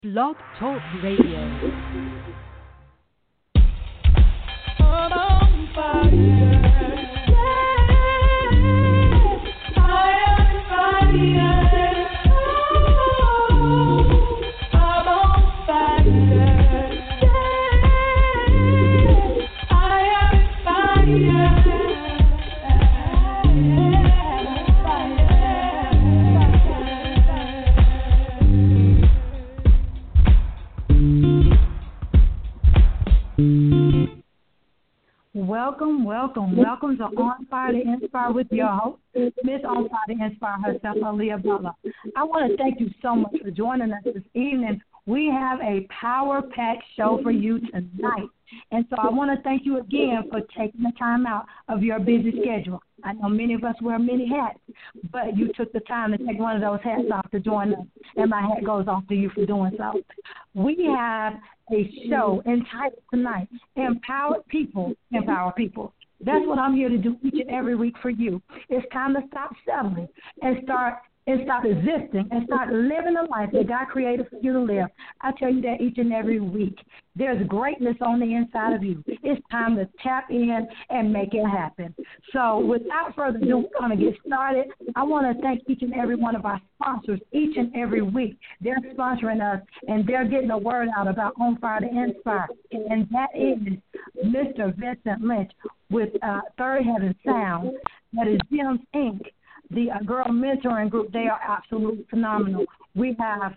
Blog Talk Radio. Welcome to On Fire to Inspire with your host, Miss On Fire to Inspire herself, Aaliyah Butler. I want to thank you so much for joining us this evening. We have a power-packed show for you tonight. And so I want to thank you again for taking the time out of your busy schedule. I know many of us wear many hats, but you took the time to take one of those hats off to join us, and my hat goes off to you for doing so. We have a show entitled tonight, Empowered People, Empower People. That's what I'm here to do each and every week for you. It's time to stop settling and stop resisting and start living the life that God created for you to live. I tell you that each and every week. There's greatness on the inside of you. It's time to tap in and make it happen. So without further ado, we're going to get started. I want to thank each and every one of our sponsors each and every week. They're sponsoring us, and they're getting the word out about On Fire to Inspire. And that is Mr. Vincent Lynch with Third Heaven Sound. That is Gems Inc., the girl mentoring group. They are absolutely phenomenal. We have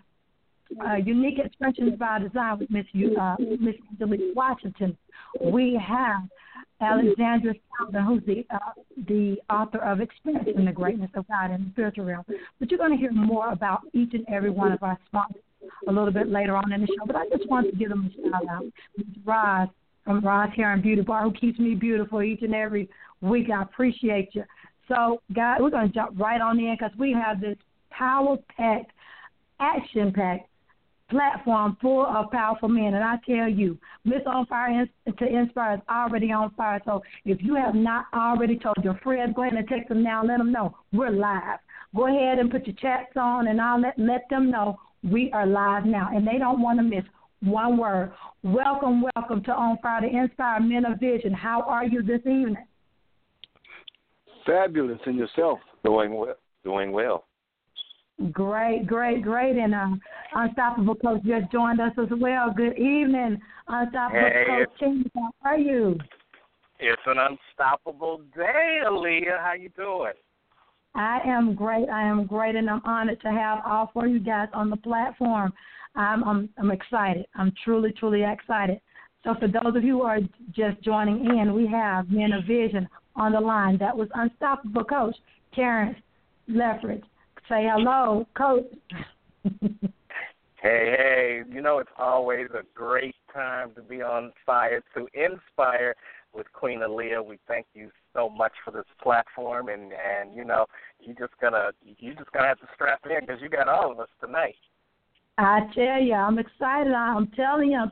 Unique Expressions by Design with Miss Angelique Washington. We have Alexandra Salvin, who's the author of Experiencing the Greatness of God in the Spiritual Realm. But you're going to hear more about each and every one of our sponsors a little bit later on in the show. But I just want to give them a shout out. Ms. Roz from Roz Hair and Beauty Bar, who keeps me beautiful each and every week. I appreciate you. So, guys, we're going to jump right on in because we have this power-packed, action-packed platform full of powerful men. And I tell you, Miss On Fire to Inspire is already on fire. So if you have not already told your friends, go ahead and text them now and let them know we're live. Go ahead and put your chats on, and I'll let them know we are live now. And they don't want to miss one word. Welcome to On Fire to Inspire Men of Vision. How are you this evening? Fabulous. And yourself? Doing well. Great. And Unstoppable Coach just joined us as well. Good evening, Unstoppable Coach King. How are you? It's an unstoppable day, Aaliyah. How you doing? I am great, and I'm honored to have all four of you guys on the platform. I'm excited. I'm truly excited. So for those of you who are just joining in, we have Men of Vision on the line. That was Unstoppable Coach Terrence Leffridge. Say hello, Coach. Hey. You know, it's always a great time to be on fire to inspire with Queen Aaliyah. We thank you so much for this platform, and you know, you just gonna have to strap in because you got all of us tonight. I tell you, I'm excited. I'm telling you.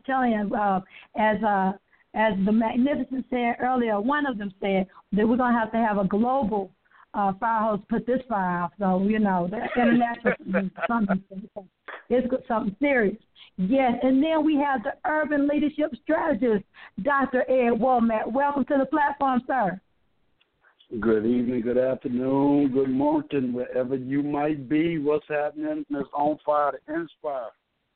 As the Magnificent said earlier, one of them said that we're going to have a global fire hose put this fire out. So, you know, the international it's something serious. Yes, and then we have the Urban Leadership Strategist, Dr. Ed Womack. Welcome to the platform, sir. Good evening, good afternoon, good morning, wherever you might be. What's happening? It's On Fire to Inspire.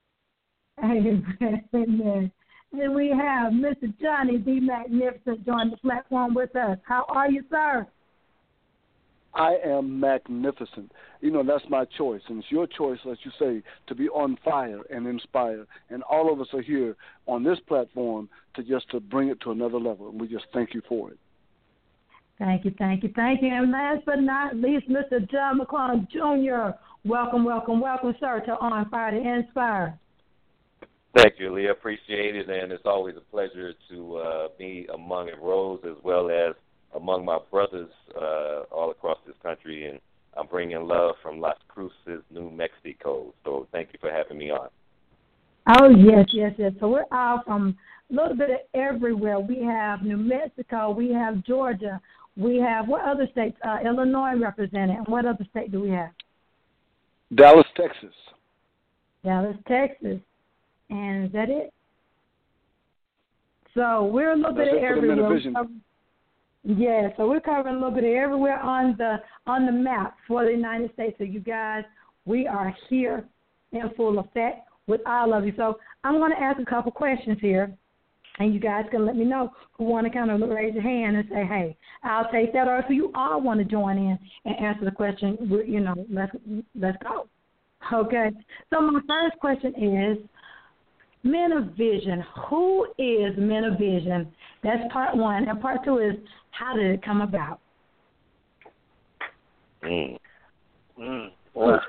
Amen. And we have Mr. Johnny D. Magnificent joining the platform with us. How are you, sir? I am magnificent. You know, that's my choice, and it's your choice, as you say, to be on fire and inspire. And all of us are here on this platform to bring it to another level, and we just thank you for it. Thank you. And last but not least, Mr. John McClung Jr. Welcome, sir, to On Fire to Inspire. Thank you, Leah. Appreciate it, and it's always a pleasure to be among Rose as well as among my brothers all across this country, and I'm bringing love from Las Cruces, New Mexico. So thank you for having me on. Oh, yes. So we're all from a little bit of everywhere. We have New Mexico, we have Georgia, we have, what other states? Illinois represented. And what other state do we have? Dallas, Texas. Dallas, Texas. And is that it? So we're a little That's bit of everywhere. Yeah, so we're covering a little bit of everywhere on the map for the United States. So you guys, we are here in full effect with all of you. So I'm going to ask a couple questions here, and you guys can let me know who want to kind of raise your hand and say, hey, I'll take that, or if you all want to join in and answer the question, let's go. Okay, so my first question is, Men of Vision. Who is Men of Vision? That's part one. And part two is, how did it come about? Well,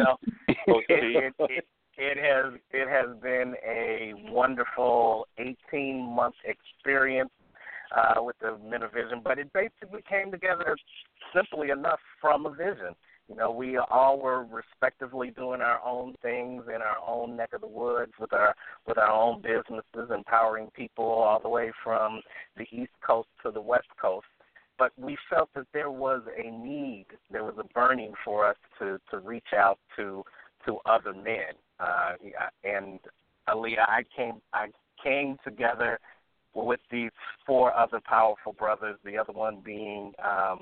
it has been a wonderful 18-month experience with the Men of Vision, but it basically came together simply enough from a vision. You know, we all were respectively doing our own things in our own neck of the woods with our own businesses, empowering people all the way from the East Coast to the West Coast. But we felt that there was a need, there was a burning for us to reach out to other men. And Aaliyah, I came together with these four other powerful brothers. The other one being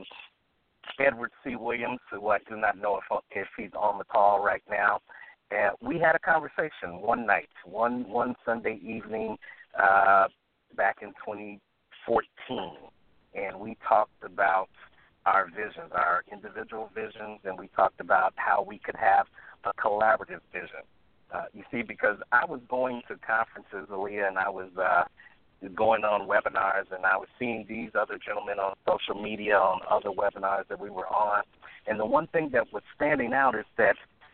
Edward C. Williams, who I do not know if he's on the call right now. And we had a conversation one night, one Sunday evening back in 2014, and we talked about our visions, our individual visions, and we talked about how we could have a collaborative vision. You see, because I was going to conferences, Aaliyah, and I was going on webinars, and I was seeing these other gentlemen on social media, on other webinars that we were on. And the one thing that was standing out is that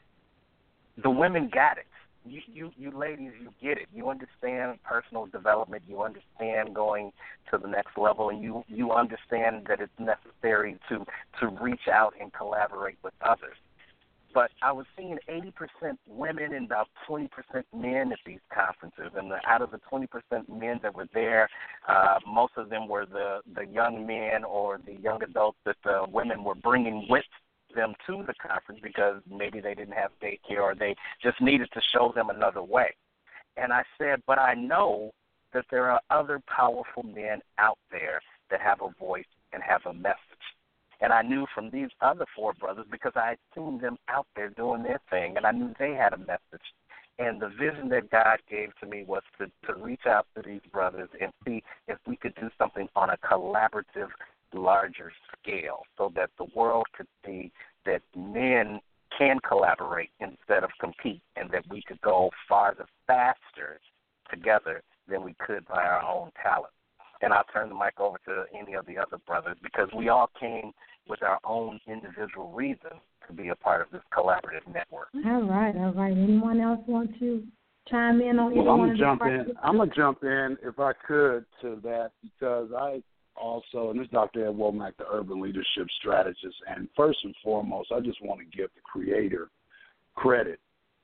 the women got it. You ladies, you get it. You understand personal development. You understand going to the next level, and you understand that it's necessary to reach out and collaborate with others. But I was seeing 80% women and about 20% men at these conferences. And out of the 20% men that were there, most of them were the young men or the young adults that the women were bringing with them to the conference because maybe they didn't have daycare or they just needed to show them another way. And I said, but I know that there are other powerful men out there that have a voice and have a message. And I knew from these other four brothers because I had seen them out there doing their thing, and I knew they had a message. And the vision that God gave to me was to reach out to these brothers and see if we could do something on a collaborative, larger scale so that the world could see that men can collaborate instead of compete, and that we could go farther, faster together than we could by our own talent. And I'll turn the mic over to any of the other brothers because we all came with our own individual reasons to be a part of this collaborative network. All right. Anyone else want to chime in on anyone? Well, I'm going to jump in if I could to that because I also, and this is Dr. Ed Womack, the Urban Leadership Strategist, and first and foremost, I just want to give the creator credit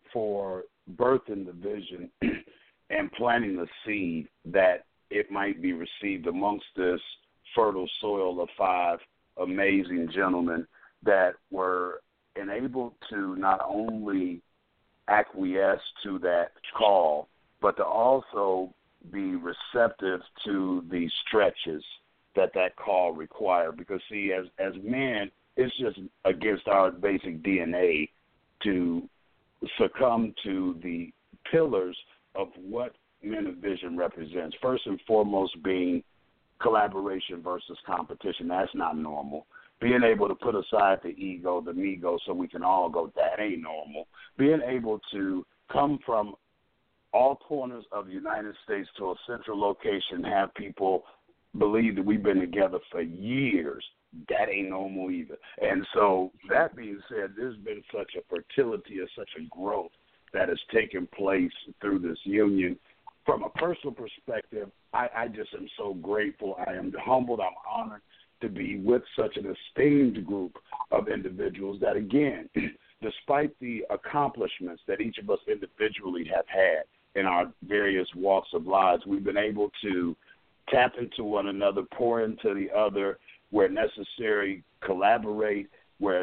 for birthing the vision and planting the seed that it might be received amongst this fertile soil of five amazing gentlemen that were enabled to not only acquiesce to that call, but to also be receptive to the stretches that call required. Because, see, as men, it's just against our basic DNA to succumb to the pillars of what Men of Vision represents. First and foremost being collaboration versus competition. That's not normal. Being able to put aside the ego, the me-go, so we can all go, that ain't normal. Being able to come from all corners of the United States to a central location, have people believe that we've been together for years, that ain't normal either. And so that being said, there's been such a fertility or such a growth that has taken place through this union. From a personal perspective, I just am so grateful. I am humbled. I'm honored to be with such an esteemed group of individuals that, again, despite the accomplishments that each of us individually have had in our various walks of lives, we've been able to tap into one another, pour into the other where necessary, collaborate where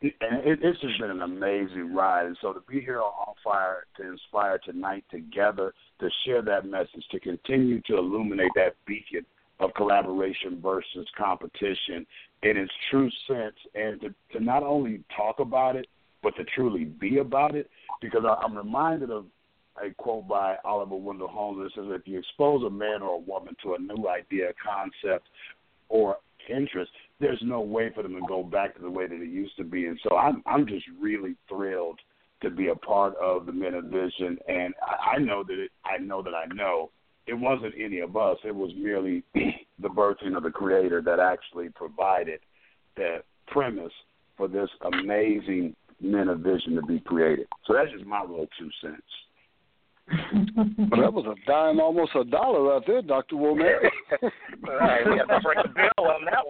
it's just been an amazing ride. And so to be here on Fire to inspire tonight together, to share that message, to continue to illuminate that beacon of collaboration versus competition in its true sense, and to not only talk about it, but to truly be about it, because I'm reminded of a quote by Oliver Wendell Holmes that says, if you expose a man or a woman to a new idea, concept, or interest, there's no way for them to go back to the way that it used to be. And so I'm just really thrilled to be a part of the Men of Vision, and I know it wasn't any of us. It was merely the birthing of the Creator that actually provided that premise for this amazing Men of Vision to be created. So that's just my little 2 cents. Well, that was a dime, almost $1 right there, Dr. Womack. All right, we have to break the bill on that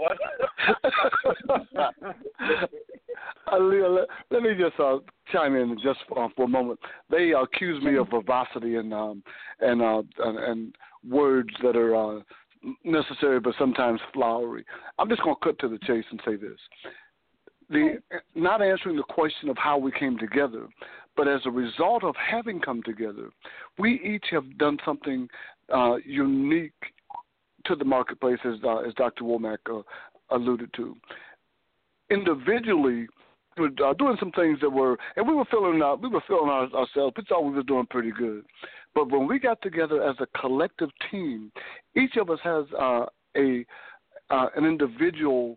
one. Let me just chime in just for a moment. They accuse me of verbosity and words that are necessary but sometimes flowery. I'm just going to cut to the chase and say this. Not answering the question of how we came together, but as a result of having come together, we each have done something unique to the marketplace, as Dr. Womack alluded to. Individually, we were doing some things that were, and we were feeling ourselves. We thought we were doing pretty good. But when we got together as a collective team, each of us has an individual.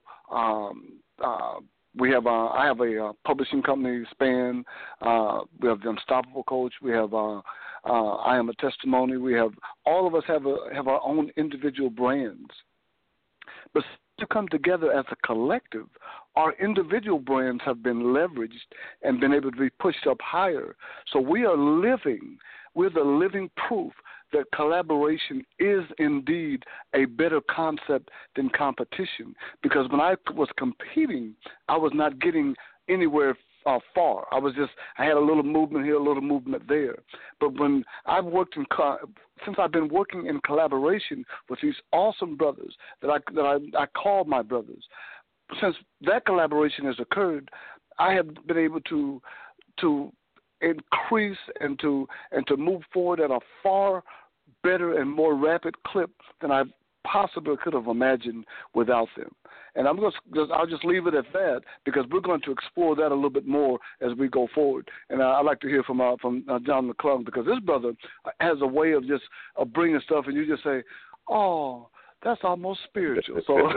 I have a publishing company, Span. We have the Unstoppable Coach. We have I Am a Testimony. We have all of us have our own individual brands. But to come together as a collective, our individual brands have been leveraged and been able to be pushed up higher. So we're the living proof that collaboration is indeed a better concept than competition. Because when I was competing, I was not getting anywhere far. I had a little movement here, a little movement there. But when I've worked since I've been working in collaboration with these awesome brothers that I call my brothers, since that collaboration has occurred, I have been able to increase and to move forward at a far better and more rapid clip than I possibly could have imagined without them. And I'll just leave it at that, because we're going to explore that a little bit more as we go forward. And I'd like to hear from John McClung, because this brother has a way of bringing stuff, and you just say, "Oh, that's almost spiritual." So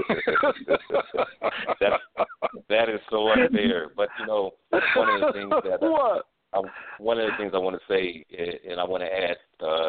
that is so unfair. But one of the things that one of the things I want to say, and I want to add.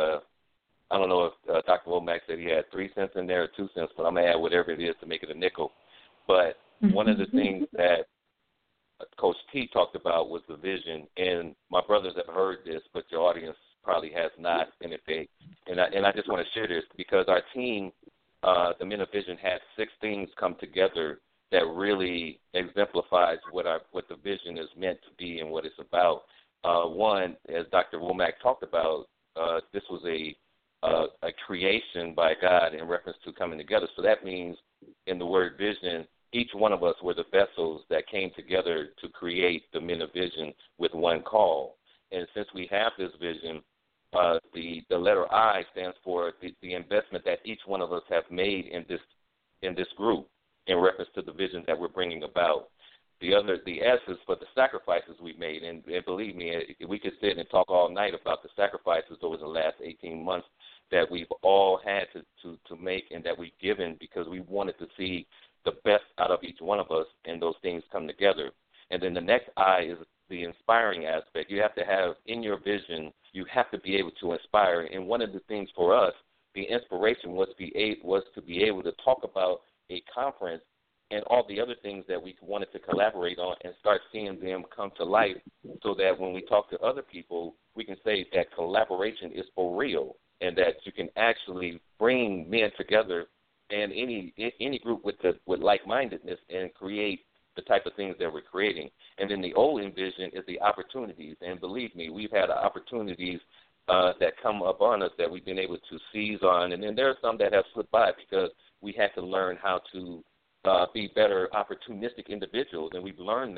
I don't know if Dr. Womack said he had 3 cents in there or 2 cents, but I'm going to add whatever it is to make it a nickel. But one of the things that Coach T talked about was the vision, and my brothers have heard this, but your audience probably has not. And I just want to share this, because our team, the Men of Vision, had 6 things come together that really exemplifies what the vision is meant to be and what it's about. One, as Dr. Womack talked about, this was a creation by God in reference to coming together. So that means, in the word vision, each one of us were the vessels that came together to create the Men of Vision with one call. And since we have this vision, the letter I stands for the investment that each one of us have made in this group in reference to the vision that we're bringing about. The S is for the sacrifices we've made, and believe me, we could sit and talk all night about the sacrifices over the last 18 months that we've all had to make and that we've given, because we wanted to see the best out of each one of us, and those things come together. And then the next I is the inspiring aspect. You have to have, in your vision, you have to be able to inspire. And one of the things for us, the inspiration was to be able to talk about a conference and all the other things that we wanted to collaborate on, and start seeing them come to life, so that when we talk to other people, we can say that collaboration is for real, and that you can actually bring men together and any group with like-mindedness and create the type of things that we're creating. And then the O in vision is the opportunities. And believe me, we've had opportunities that come upon us that we've been able to seize on. And then there are some that have slipped by because we had to learn how to be better opportunistic individuals. And we've learned that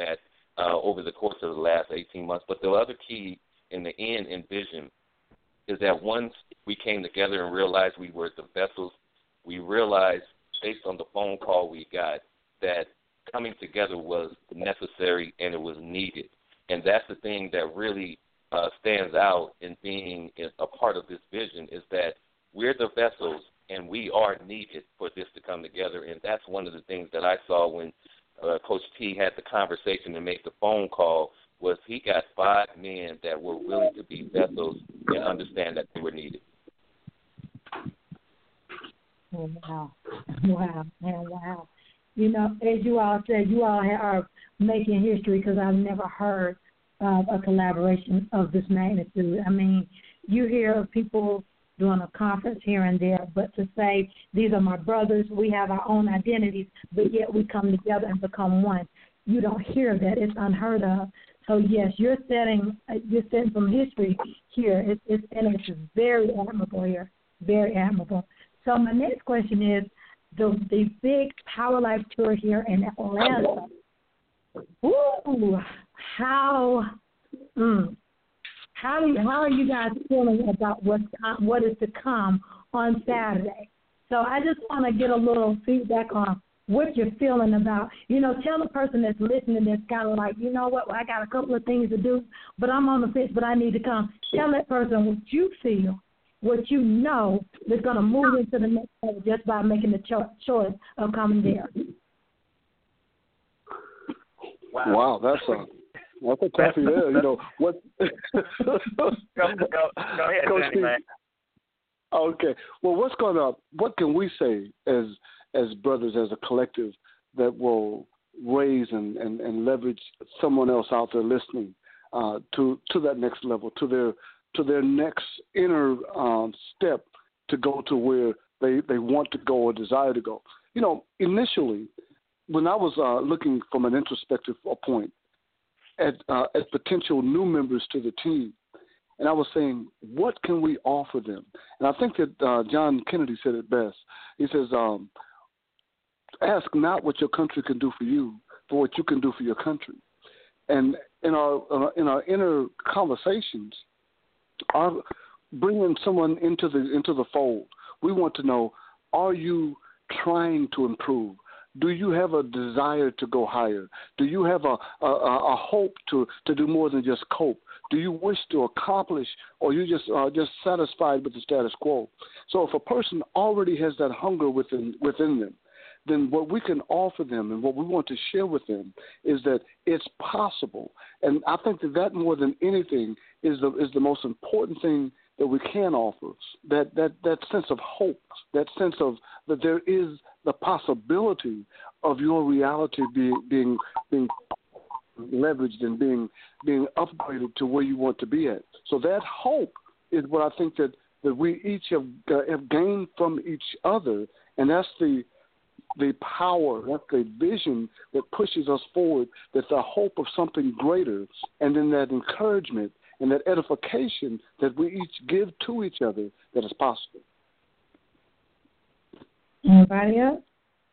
over the course of the last 18 months. But the other key in the end and vision is that once we came together and realized we were the vessels, we realized based on the phone call we got that coming together was necessary and it was needed. And that's the thing that really stands out in being a part of this vision is that we're the vessels and we are needed for this to come together. And that's one of the things that I saw when Coach T had the conversation and made the phone call was he got 5 men that were willing to be vessels and understand that they were needed. Oh, wow. Wow, man, wow. You know, as you all said, you all are making history because I've never heard of a collaboration of this magnitude. I mean, you hear of people doing a conference here and there, but to say these are my brothers, we have our own identities, but yet we come together and become one. You don't hear that. It's unheard of. So, yes, you're setting some history here. It's very admirable here, very admirable. So my next question is the big Power Life Tour here in Atlanta. Ooh, how are you guys feeling about what is to come on Saturday? So I just want to get a little feedback on what you're feeling about. You know, tell the person that's listening that's kind of like, you know what, well, I got a couple of things to do, but I'm on the fence, but I need to come. Tell that person what you feel, what you know that's going to move into the next level just by making the choice of coming there. Wow, that's a toughie there. You know what? Go ahead, Coach Danny, man. Okay. Well, what can we say as brothers, as a collective, that will raise and leverage someone else out there listening to that next level, to their next inner step to go to where they want to go or desire to go. You know, initially, when I was looking from an introspective point at potential new members to the team, and I was saying, what can we offer them? And I think that John Kennedy said it best. He says, ask not what your country can do for you, but what you can do for your country. And in our inner conversations, bringing someone into the fold, we want to know: are you trying to improve? Do you have a desire to go higher? Do you have a hope to do more than just cope? Do you wish to accomplish, or you just satisfied with the status quo? So if a person already has that hunger within them, then what we can offer them and what we want to share with them is that it's possible. And I think that more than anything is the most important thing that we can offer, that sense of hope, that sense of that there is the possibility of your reality being leveraged and being upgraded to where you want to be at. So that hope is what I think that we each have gained from each other, and that's the power, that's the vision that pushes us forward, that's the hope of something greater, and then that encouragement and that edification that we each give to each other that is possible. Anybody else?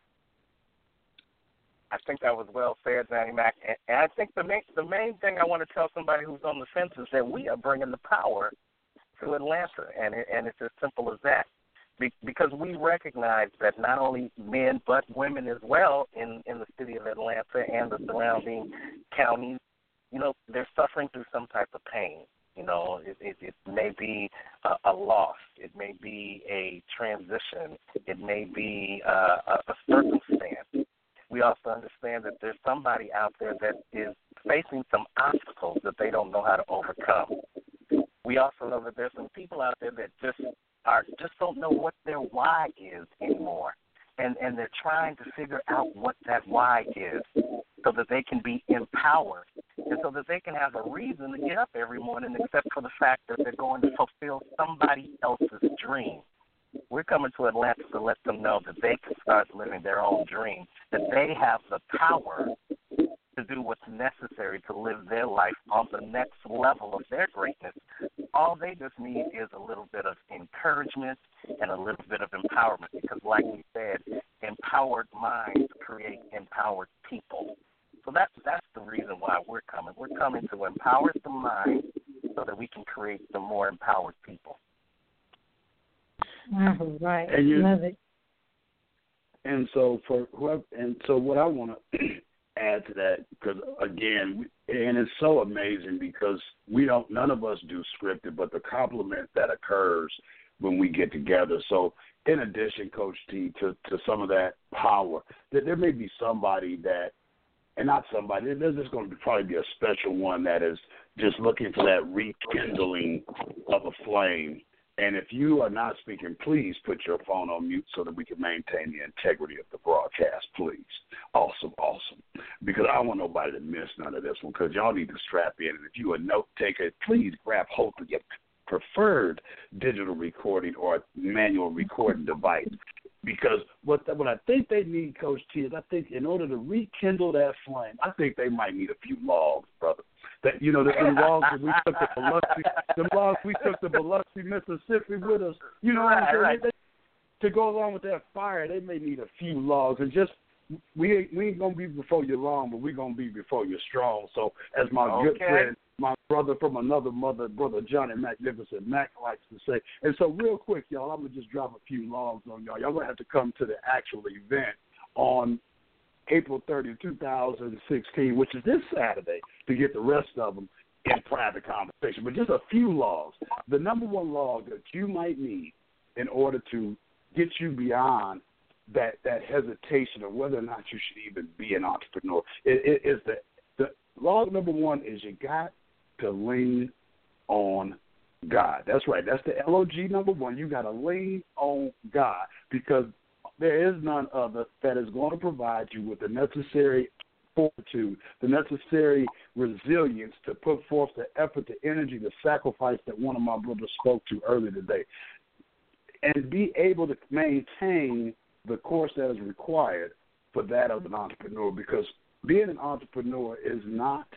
I think that was well said, Danny Mac. And I think the main thing I want to tell somebody who's on the fence is that we are bringing the power to Atlanta, and it's as simple as that. Because we recognize that not only men but women as well in the city of Atlanta and the surrounding counties, you know, they're suffering through some type of pain. You know, it may be a loss. It may be a transition. It may be a circumstance. We also understand that there's somebody out there that is facing some obstacles that they don't know how to overcome. We also know that there's some people out there that just don't know what their why is anymore. And they're trying to figure out what that why is so that they can be empowered and so that they can have a reason to get up every morning except for the fact that they're going to fulfill somebody else's dream. We're coming to Atlanta to let them know that they can start living their own dream, that they have the power to do what's necessary to live their life on the next level of their greatness. All they just need is a little bit of encouragement and a little bit of empowerment because, like we said, empowered minds create empowered people. So that's the reason why we're We're coming to empower the mind so that we can create some more empowered people. Oh, right. And Love it. And so what I want to add to that, because again, and it's so amazing because none of us do scripted, but the compliment that occurs when we get together. So in addition, Coach T, to some of that power, that there may be somebody that, and not somebody, there's just going to probably be a special one that is just looking for that rekindling of a flame. And if you are not speaking, please put your phone on mute so that we can maintain the integrity of the broadcast, please. Awesome. Because I don't want nobody to miss none of this one, because y'all need to strap in. And if you a note taker, please grab hold of your preferred digital recording or manual recording device. Because what I think they need, Coach T, is I think in order to rekindle that flame, I think they might need a few logs, brother. That the logs that we took to Biloxi, Mississippi with us. You know what I'm saying? Right. To go along with that fire, they may need a few logs. And just we ain't gonna be before you long, but we're gonna be before you strong. So as my good friend, my brother from another mother, Brother Johnny Magnificent Mac likes to say. And so real quick, y'all, I'm gonna just drop a few logs on y'all. Y'all gonna have to come to the actual event on April 30, 2016, which is this Saturday, to get the rest of them in private conversation. But just a few logs. The number one log that you might need in order to get you beyond that hesitation of whether or not you should even be an entrepreneur is the log number one is you got to lean on God. That's right. That's the LOG number one. You got to lean on God, because there is none other that is going to provide you with the necessary fortitude, the necessary resilience to put forth the effort, the energy, the sacrifice that one of my brothers spoke to earlier today, and be able to maintain the course that is required for that of an entrepreneur, because being an entrepreneur is not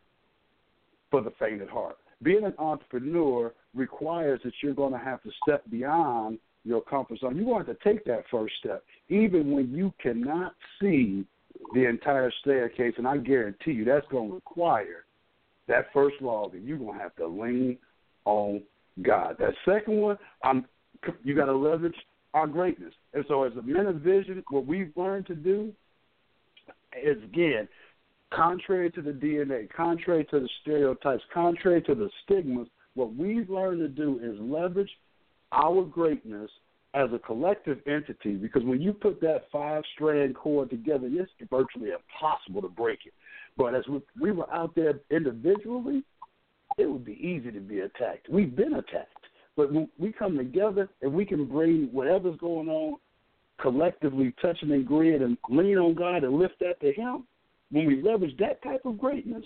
for the faint at heart. Being an entrepreneur requires that you're going to have to step beyond your comfort zone. You're going to have to take that first step, even when you cannot see the entire staircase, and I guarantee you that's going to require that first log, and you're going to have to lean on God. That second one, you got to leverage our greatness. And so as a men of vision, what we've learned to do is, again, contrary to the DNA, contrary to the stereotypes, contrary to the stigmas, what we've learned to do is leverage our greatness as a collective entity, because when you put that 5-strand cord together, it's virtually impossible to break it. But as we were out there individually, it would be easy to be attacked. We've been attacked. But when we come together and we can bring whatever's going on collectively, touching and agreeing, and lean on God and lift that to Him, when we leverage that type of greatness,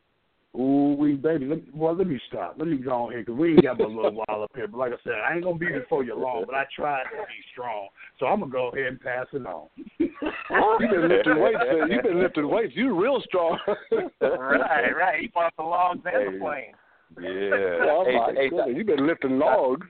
let me stop. Let me go on here, because we ain't got but a little while up here. But like I said, I ain't going to be before you long, but I tried to be strong. So I'm going to go ahead and pass it on. You've been lifting weights, man. You've been lifting weights. You're real strong. Right. He bought the logs and the plane. Yeah. Oh, my goodness. You've been lifting logs.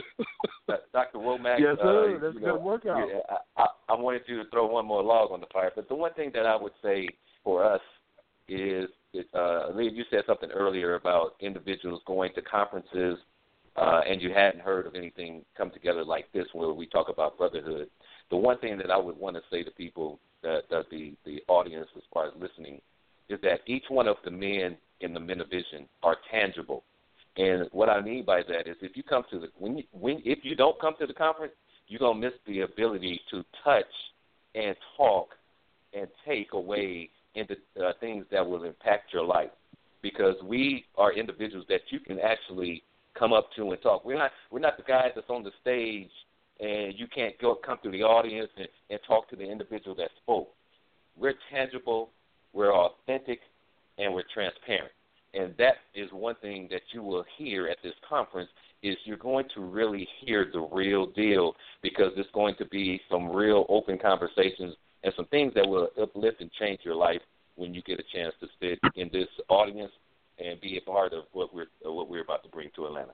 Dr. Womack. Yes, sir. That's a good workout. Yeah, I wanted you to throw one more log on the fire. But the one thing that I would say for us is, Lee, you said something earlier about individuals going to conferences and you hadn't heard of anything come together like this where we talk about brotherhood. The one thing that I would want to say to people, that the audience as far as listening, is that each one of the men in the Men of Vision are tangible. And what I mean by that is, if you come to if you don't come to the conference, you're gonna miss the ability to touch and talk and take away into things that will impact your life, because we are individuals that you can actually come up to and talk. We're not the guys that's on the stage and you can't come through the audience and talk to the individual that spoke. We're tangible, we're authentic, and we're transparent. And that is one thing that you will hear at this conference, is you're going to really hear the real deal, because it's going to be some real open conversations and some things that will uplift and change your life when you get a chance to sit in this audience and be a part of what we're about to bring to Atlanta.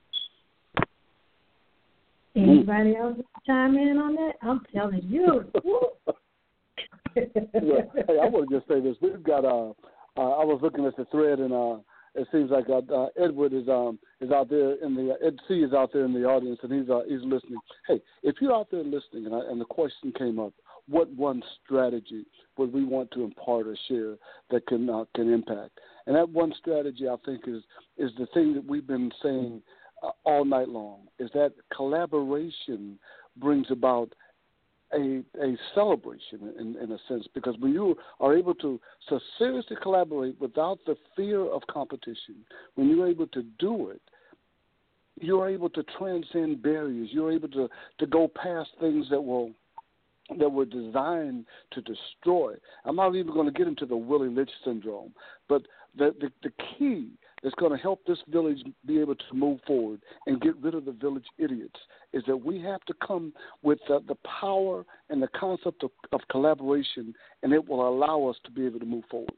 Anybody else chime in on that? I'm telling you. Hey, I want to just say this. We've got I was looking at the thread, and it seems like Edward is out there in the Ed C is out there in the audience, and he's listening. Hey, if you're out there listening, and the question came up, what one strategy would we want to impart or share that can impact? And that one strategy, I think, is the thing that we've been saying all night long, is that collaboration brings about a celebration in a sense, because when you are able to so seriously collaborate without the fear of competition, when you're able to do it, you're able to transcend barriers. You're able to go past things that were designed to destroy. I'm not even going to get into the Willie Lynch syndrome, but the key that's going to help this village be able to move forward and get rid of the village idiots is that we have to come with the power and the concept of collaboration, and it will allow us to be able to move forward.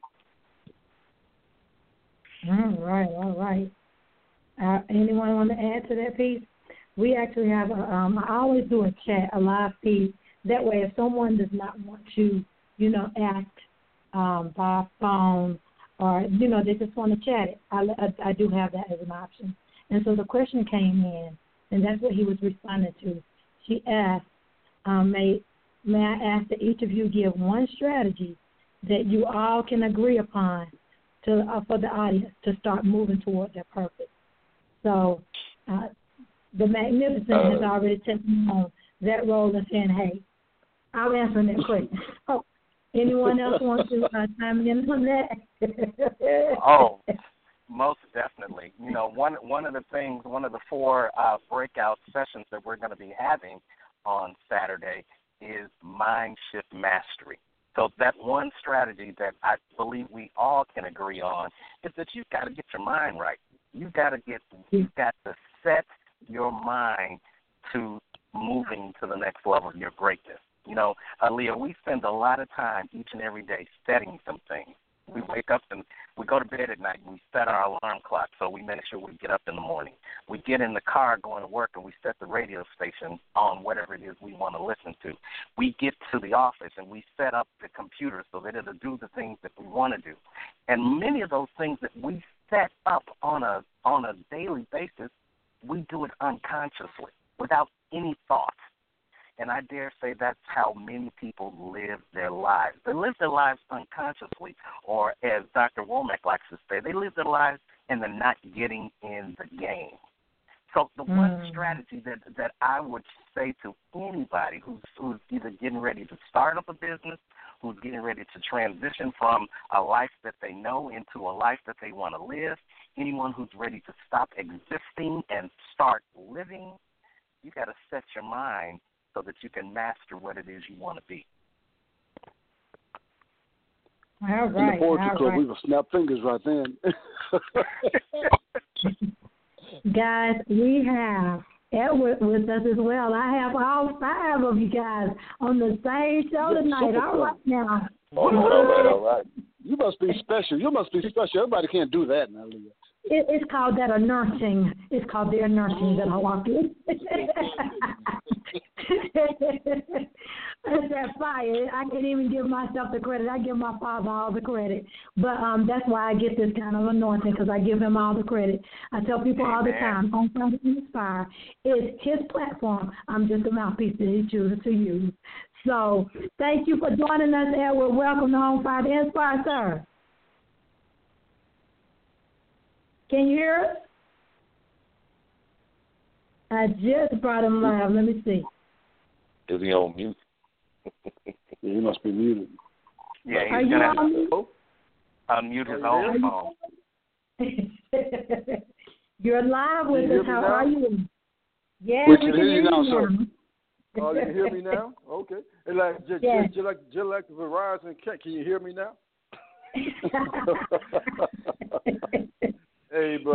All right. Anyone want to add to that piece? We actually have I always do a chat, a live feed. That way, if someone does not want to, act by phone, or, they just want to chat it, I do have that as an option. And so the question came in, and that's what he was responding to. She asked, may I ask that each of you give one strategy that you all can agree upon for the audience to start moving toward their purpose? So the Magnificent has already taken on that role of saying, hey, I'm answering that question. Oh, anyone else want to chime in on that? Oh, most definitely. One of the 4 breakout sessions that we're going to be having on Saturday is Mind Shift Mastery. So that one strategy that I believe we all can agree on is that you've got to get your mind right. You've got to set your mind to moving to the next level of your greatness. Leah, we spend a lot of time each and every day setting some things. We wake up and we go to bed at night and we set our alarm clock so we make sure we get up in the morning. We get in the car going to work and we set the radio station on whatever it is we want to listen to. We get to the office and we set up the computer so that it'll do the things that we want to do. And many of those things that we set up on a daily basis, we do it unconsciously without any thought. And I dare say that's how many people live their lives. They live their lives unconsciously, or as Dr. Womack likes to say, they live their lives and they're not getting in the game. So the one strategy that I would say to anybody who's either getting ready to start up a business, who's getting ready to transition from a life that they know into a life that they want to live, anyone who's ready to stop existing and start living, you got to set your mind so that you can master what it is you want to be. All right. In the Poetry Club, we will snap fingers right then. Guys, we have Edward with us as well. I have all 5 of you guys on the same show tonight. All right now. All right. You must be special. Everybody can't do that now, Leah. It's called that a nursing. It's called their nursing that I walk in. It's that fire. I can't even give myself the credit. I give my Father all the credit. But that's why I get this kind of anointing, because I give him all the credit. I tell people all the time, On Fire to Inspire is his platform. I'm just a mouthpiece that he chooses to use. So thank you for joining us, Edward. Welcome to On Fire to Inspire, sir. Can you hear us? I just brought him live. Let me see. Is he on mute? Yeah, he must be muted. Yeah, Are he's you going on mute? unmute his own phone. You're live with us. How are you? Yeah, we can hear you now. Oh, you can hear me now? Okay. And like just like the Verizon, can you hear me now? Hey, but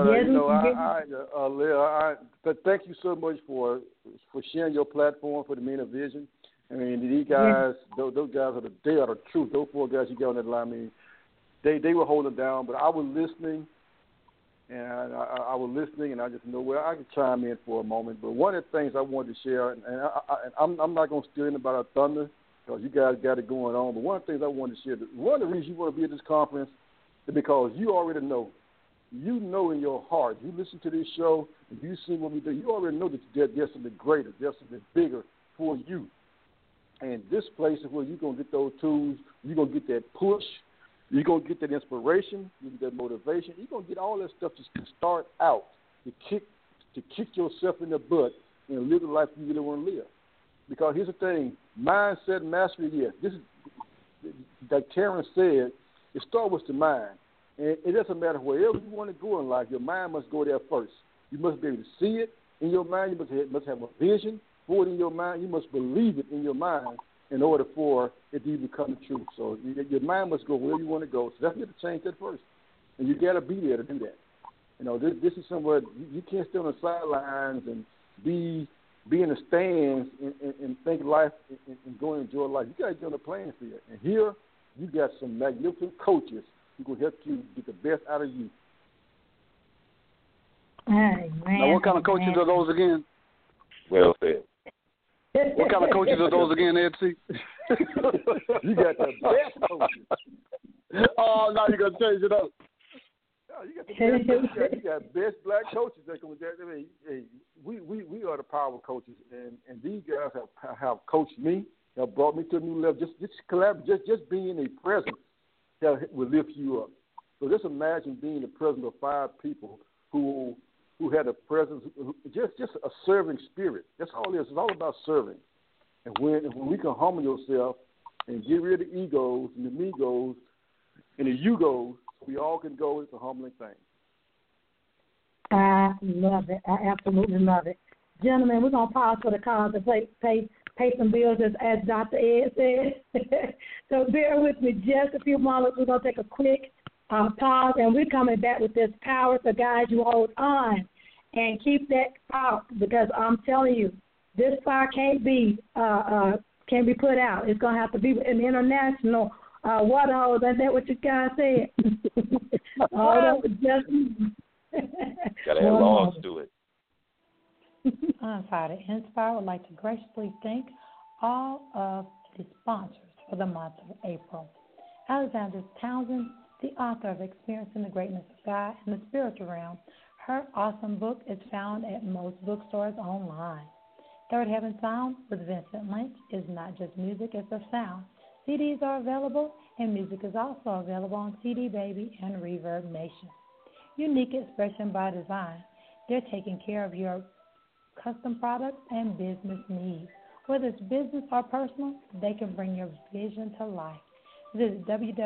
Leah, thank you so much for sharing your platform for the Men of Vision. I mean, these guys, those guys are the truth. Those 4 guys you got on that line, I mean, they were holding down, but I was listening, and and I just know I could chime in for a moment. But one of the things I wanted to share, and I'm not going to steal anybody's thunder because you guys got it going on. But one of the things I wanted to share, one of the reasons you want to be at this conference because you already know. You know in your heart. You listen to this show, and you see what we do. You already know that there's something greater, there's something bigger for you. And this place is where you're going to get those tools. You're going to get that push. You're going to get that inspiration. You get that motivation. You're going to get all that stuff just to start out, to kick yourself in the butt and live the life you really want to live. Because here's the thing, mindset mastery, yes. This is, like Karen said, it starts with the mind. And it doesn't matter wherever you want to go in life, your mind must go there first. You must be able to see it in your mind. You must have a vision for it in your mind. You must believe it in your mind in order for it to even become the truth. So your mind must go where you want to go. So that's got to change that first. And you got to be there to do that. You know, this is somewhere you can't stay on the sidelines and be in the stands and think life and go and enjoy life. You got to get on the playing field. And here you got some magnificent coaches who can help you get the best out of you. Amen. Now, what kind of coaches are those again? Well said. What kind of coaches are those again, Ed C? You got the best coaches. Oh, now you're going to change it up. No, you got the best. You got best black coaches that come with that. I mean, hey, we are the power coaches, and these guys have coached me, have brought me to a new level. Just being a presence that will lift you up. So just imagine being the presence of 5 people who had a presence, just a serving spirit. That's all it is. It's all about serving. And when we can humble yourself and get rid of the egos and the me-goes and the you-goes, we all can go. It's a humbling thing. I love it. I absolutely love it. Gentlemen, we're going to pause for the calls and pay some bills, as Dr. Ed said. So bear with me just a few moments. We're going to take a quick pause, and we're coming back with this power. So, guys, you hold on and keep that out, because I'm telling you, this fire can't be put out. It's going to have to be an international water hose. Is that what you guys said? Got to have laws to it. On Fire to Inspire would like to graciously thank all of the sponsors for the month of April. Alexandra Townsend, the author of Experiencing the Greatness of God in the Spiritual Realm. Her awesome book is found at most bookstores online. Third Heaven Sound with Vincent Lynch is not just music, it's a sound. CDs are available, and music is also available on CD Baby and Reverb Nation. Unique Expression by Design. They're taking care of your custom products and business needs. Whether it's business or personal, they can bring your vision to life. Visit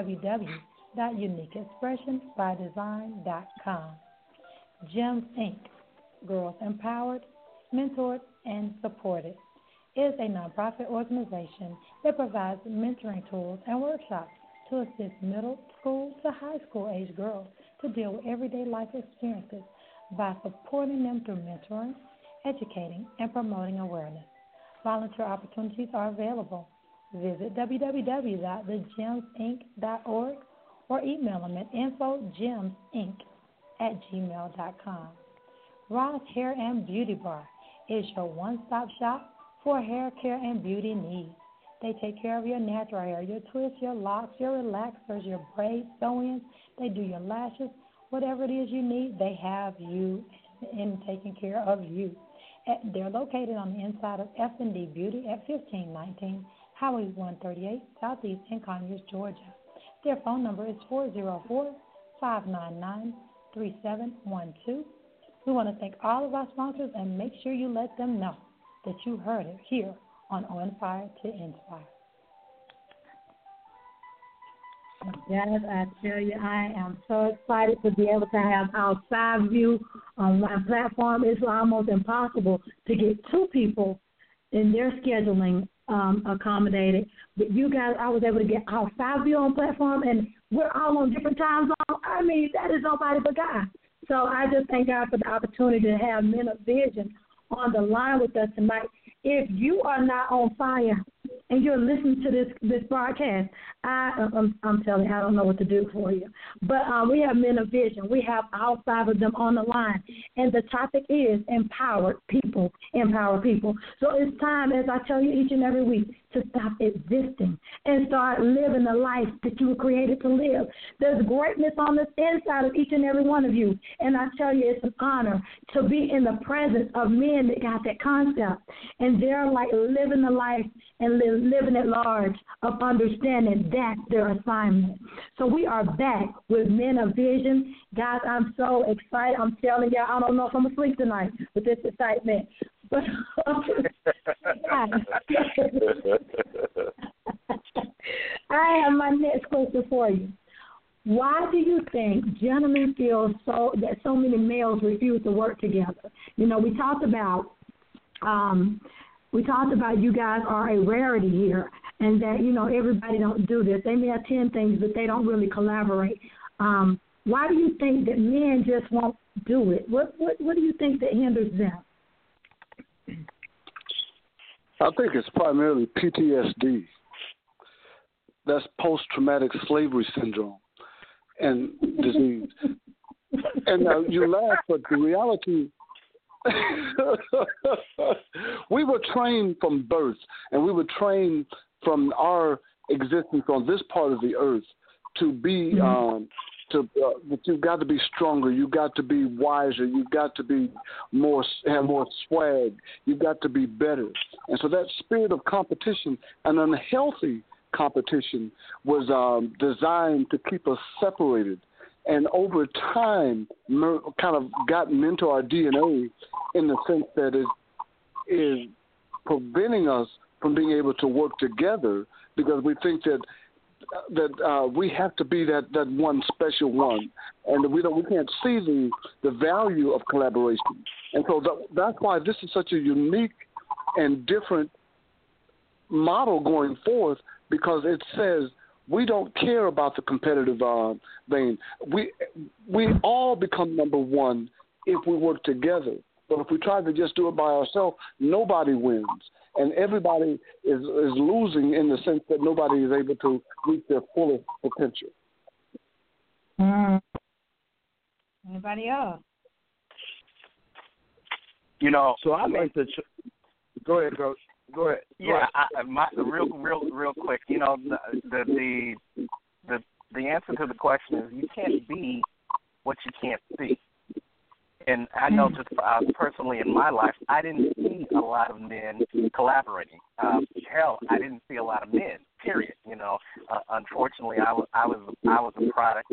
www.uniqueexpressionbydesign.com. GEMS Inc., Girls Empowered, Mentored, and Supported, is a nonprofit organization that provides mentoring tools and workshops to assist middle school to high school age girls to deal with everyday life experiences by supporting them through mentoring, educating, and promoting awareness. Volunteer opportunities are available. Visit www.thegemsinc.org or email them at info.gemsinc@gmail.com. Ross Hair and Beauty Bar is your one-stop shop for hair care and beauty needs. They take care of your natural hair, your twists, your locks, your relaxers, your braids, sew-ins. They do your lashes. Whatever it is you need, they have you in taking care of you. They're located on the inside of F&D Beauty at 1519 Highway 138 Southeast in Conyers, Georgia. Their phone number is 404-599-3712. We want to thank all of our sponsors and make sure you let them know that you heard it here on Fire to Inspire. Yes, I tell you, I am so excited to be able to have outside view on my platform. It's almost impossible to get 2 people in their scheduling accommodated. But you guys, I was able to get outside view on platform, and we're all on different time zones. I mean, that is nobody but God. So I just thank God for the opportunity to have Men of Vision on the line with us tonight. If you are not on fire and you're listening to this broadcast, I'm telling you, I don't know what to do for you. But we have Men of Vision. We have all 5 of them on the line. And the topic is empowered people, empower people. So it's time, as I tell you each and every week, to stop existing and start living the life that you were created to live. There's greatness on the inside of each and every one of you. And I tell you, it's an honor to be in the presence of men that got that concept. And they're like living the life and living at large of understanding that's their assignment. So we are back with Men of Vision. Guys, I'm so excited. I'm telling y'all, I don't know if I'm asleep tonight with this excitement. But I have my next question for you. Why do you think gentlemen feel that so many males refuse to work together? You know, we talked about you guys are a rarity here, and that, you know, everybody don't do this. They may have 10 things, but they don't really collaborate. Why do you think that men just won't do it? What do you think that hinders them? I think it's primarily PTSD. That's post-traumatic slavery syndrome and disease. And now you laugh, but the reality, we were trained from birth, and we were trained from our existence on this part of the earth to be that you've got to be stronger, you've got to be wiser, you've got to be have more swag, you've got to be better. And so that spirit of competition, an unhealthy competition, was designed to keep us separated. And over time, kind of gotten into our DNA in the sense that it is preventing us from being able to work together, because we think that we have to be that one special one, and we can't see the value of collaboration. And so that's why this is such a unique and different model going forth, because it says we don't care about the competitive vein. We all become number one if we work together. But if we try to just do it by ourselves, nobody wins. And everybody is losing in the sense that nobody is able to reach their fullest potential. Anybody else? You know, so I'd like to go ahead, Coach. Go ahead. Yeah, real quick. You know, the answer to the question is you can't be what you can't see. And I know just personally in my life, I didn't see a lot of men collaborating. Hell, I didn't see a lot of men. Period. You know, unfortunately, I was a product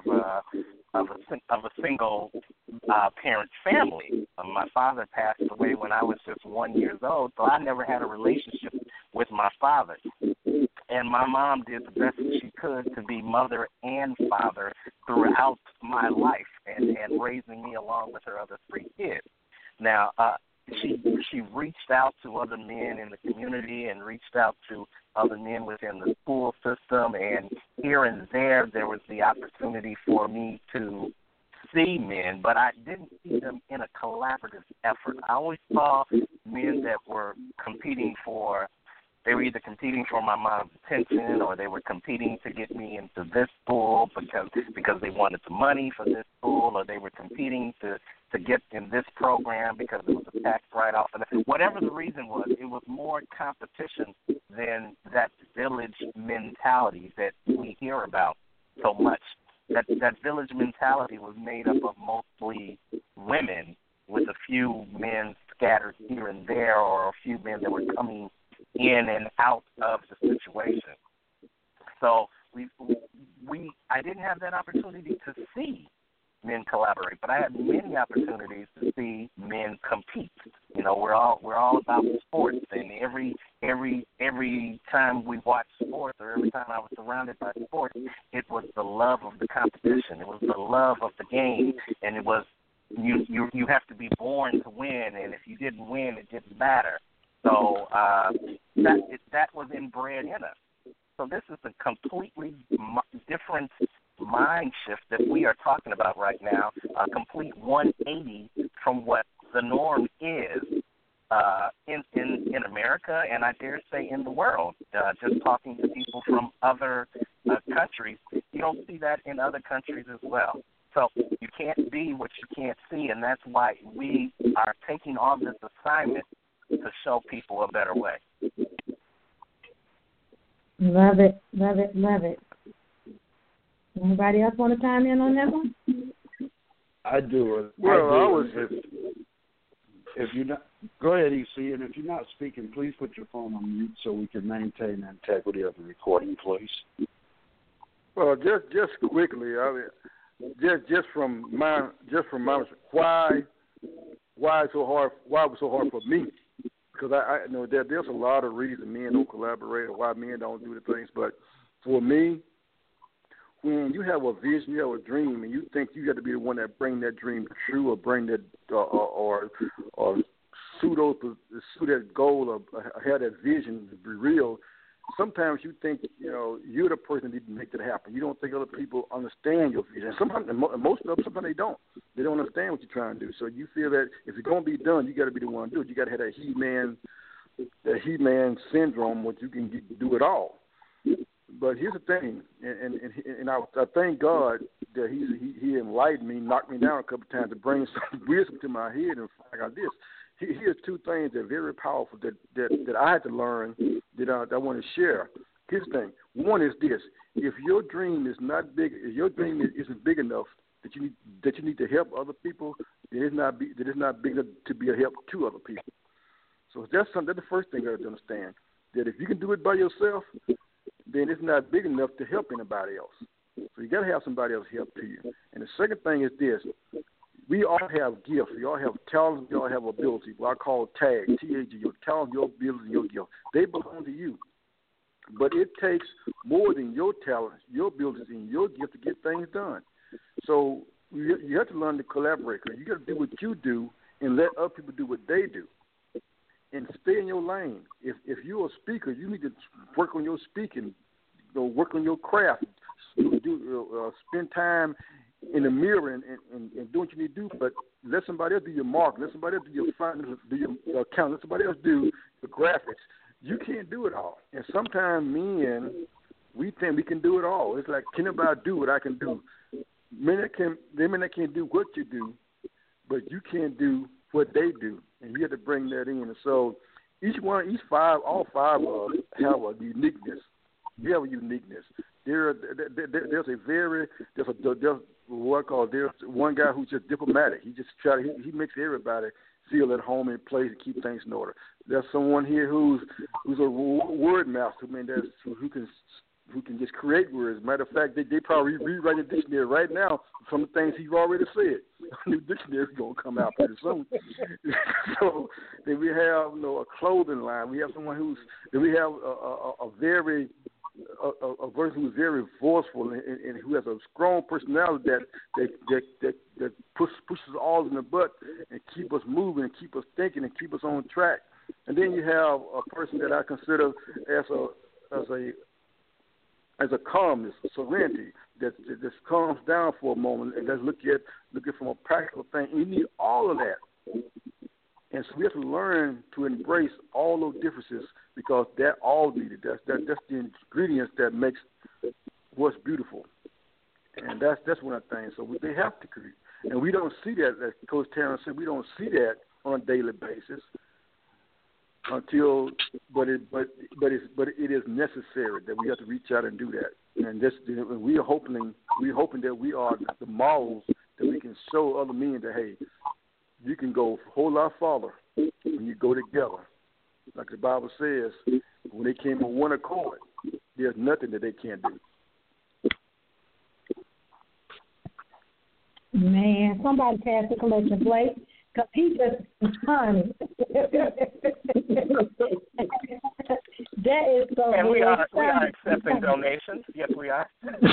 of a single parent family. My father passed away when I was just 1 year old, so I never had a relationship with my father. And my mom did the best that she could to be mother and father throughout my life and raising me along with her other 3 kids. Now, she reached out to other men in the community and reached out to other men within the school system, and here and there was the opportunity for me to see men, but I didn't see them in a collaborative effort. I always saw men that were they were either competing for my mom's attention, or they were competing to get me into this school because they wanted the money for this school, or they were competing to get in this program because it was a tax write-off. And whatever the reason was, it was more competition than that village mentality that we hear about so much. That village mentality was made up of mostly women with a few men scattered here and there, or a few men that were coming in and out of the situation. So I didn't have that opportunity to see men collaborate, but I had many opportunities to see men compete. You know, we're all about sports, and every time we watched sports, or every time I was surrounded by sports, it was the love of the competition. It was the love of the game, and it was you have to be born to win, and if you didn't win, it didn't matter. So that was inbred in us. So this is a completely different mind shift that we are talking about right now, a complete 180 from what the norm is in America, and I dare say in the world. Just talking to people from other countries, you don't see that in other countries as well. So you can't be what you can't see, and that's why we are taking on this assignment to show people a better way. Love it, love it, love it. Anybody else want to chime in on that one? I do. Well, If you're not, go ahead, EC. And if you're not speaking, please put your phone on mute so we can maintain the integrity of the recording, please. Well, just quickly, I mean, just from my why it's so hard? Why it was so hard for me? Because I know that there's a lot of reasons men don't collaborate or why men don't do the things. But for me, when you have a vision, you have a dream, and you think you got to be the one that bring that dream true, or bring that or pseudo that goal, or have that vision to be real. Sometimes you think you're the person that needs to make that happen. You don't think other people understand your vision. Sometimes they don't. They don't understand what you're trying to do. So you feel that if it's going to be done, you got to be the one to do it. You got to have that He-Man syndrome, where you can do it all. But here's the thing, and I thank God that He enlightened me, knocked me down a couple of times to bring some wisdom to my head, and I got this. Here's two things that are very powerful that I had to learn that I want to share. Here's the thing. One is this: if your dream is not big, if your dream isn't big enough that you need to help other people, then it's not big enough to be a help to other people. So that's the first thing you have to understand. That if you can do it by yourself, then it's not big enough to help anybody else. So you got to have somebody else help to you. And the second thing is this: we all have gifts. We all have talents. We all have ability. What I call TAG, T-A-G, your talent, your ability, and your gift. They belong to you. But it takes more than your talents, your abilities, and your gift to get things done. So you have to learn to collaborate. You got to do what you do and let other people do what they do. And stay in your lane. If you're a speaker, you need to work on your speaking, work on your craft, spend time in the mirror and do what you need to do. But let somebody else do your marketing, let somebody else do your finance, do your account, let somebody else do the graphics. You can't do it all. And sometimes men, we think we can do it all. It's like, can anybody do what I can do? Men that can't do what you do, but you can't do what they do. And you have to bring that in. And so all five of us have a uniqueness. We have a uniqueness. There's one guy who's just diplomatic. He makes everybody feel at home and place and keep things in order. There's someone here who's a word master. I mean, who can just create words. Matter of fact, they probably rewrite a dictionary right now from the things he's already said. A new dictionary is going to come out pretty soon. So then we have a clothing line. We have someone we have a person who's very forceful and who has a strong personality that pushes all in the butt and keep us moving and keep us thinking and keep us on track. And then you have a person that I consider as a calmness, a serenity that just calms down for a moment and just look at from a practical thing. And you need all of that. And so we have to learn to embrace all those differences because they're all needed. That's the ingredients that makes what's beautiful. And that's one of the things. So they have to create. And we don't see that, as Coach Terrence said, we don't see that on a daily basis but it is necessary that we have to reach out and do that. And we're hoping that we are the models that we can show other men that, hey, you can go a whole lot farther when you go together. Like the Bible says, when they came on one accord, there's nothing that they can't do. Man, somebody pass the collection plate. Because he just funny. That is so. And we are accepting donations. Yes, we are.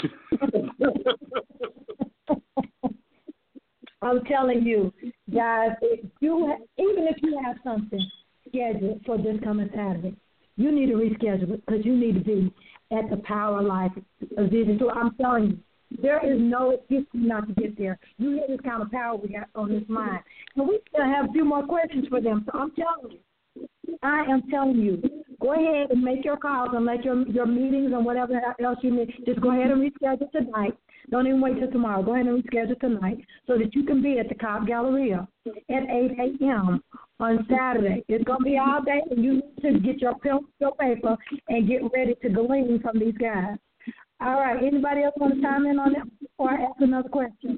I'm telling you, guys, even if you have something scheduled for this coming Saturday, you need to reschedule it because you need to be at the Power Life Vision. So I'm telling you, there is no excuse not to get there. You hear this kind of power we got on this line. And we still have a few more questions for them. So I am telling you, go ahead and make your calls and let your meetings and whatever else you need. Just go ahead and reschedule tonight. Don't even wait till tomorrow. Go ahead and reschedule tonight so that you can be at the Cobb Galleria at 8 a.m. on Saturday. It's going to be all day, and you need to get your pen, your paper, and get ready to glean from these guys. All right. Anybody else want to chime in on that before I ask another question?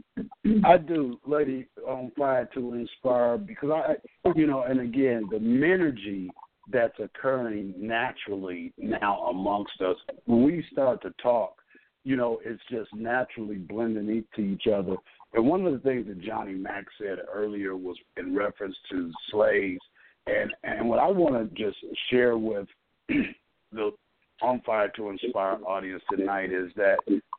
I do, Lady on Fire to Inspire, because and again, the energy that's occurring naturally now amongst us, when we start to talk, it's just naturally blending into each other. And one of the things that Johnny Mack said earlier was in reference to slaves. And what I want to just share with the On Fire to Inspire audience tonight is that,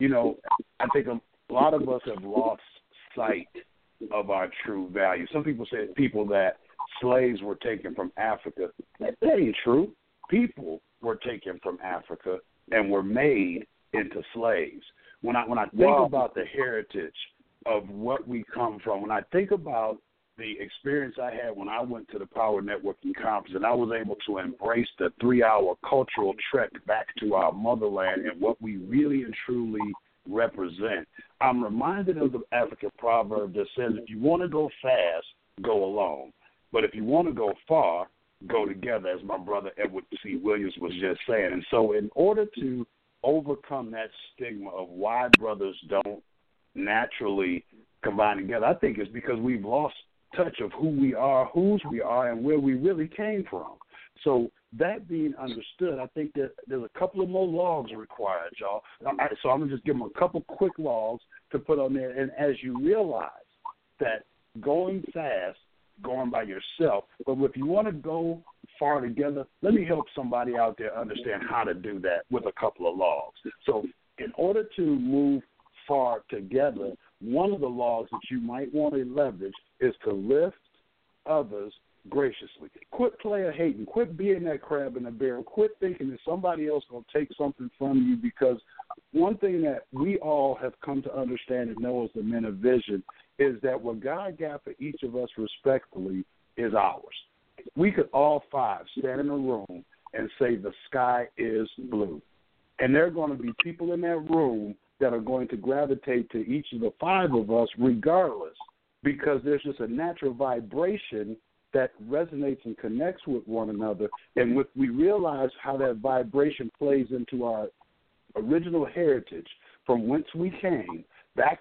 I think a lot of us have lost sight of our true value. Some people say that slaves were taken from Africa. That ain't true. People were taken from Africa and were made into slaves. When I think about the heritage of what we come from, when I think about the experience I had when I went to the Power Networking Conference and I was able to embrace the 3-hour cultural trek back to our motherland and what we really and truly represent, I'm reminded of the African proverb that says, if you want to go fast, go alone. But if you want to go far, go together, as my brother Edward C. Williams was just saying. And so in order to overcome that stigma of why brothers don't naturally combine together, I think it's because we've lost touch of who we are, whose we are, and where we really came from. So that being understood, I think that there's a couple of more logs required, y'all. So I'm going to just give them a couple quick logs to put on there. And as you realize that going fast, going by yourself, but if you want to go far together, let me help somebody out there understand how to do that with a couple of logs. So in order to move far together, one of the logs that you might want to leverage is to lift others graciously. Quit player hating. Quit being that crab in the barrel. Quit thinking that somebody else going to take something from you, because one thing that we all have come to understand and know as the men of vision is that what God got for each of us respectfully is ours. We could all five stand in a room and say the sky is blue. And there are going to be people in that room that are going to gravitate to each of the five of us regardless, because there's just a natural vibration that resonates and connects with one another. And we realize how that vibration plays into our original heritage from whence we came back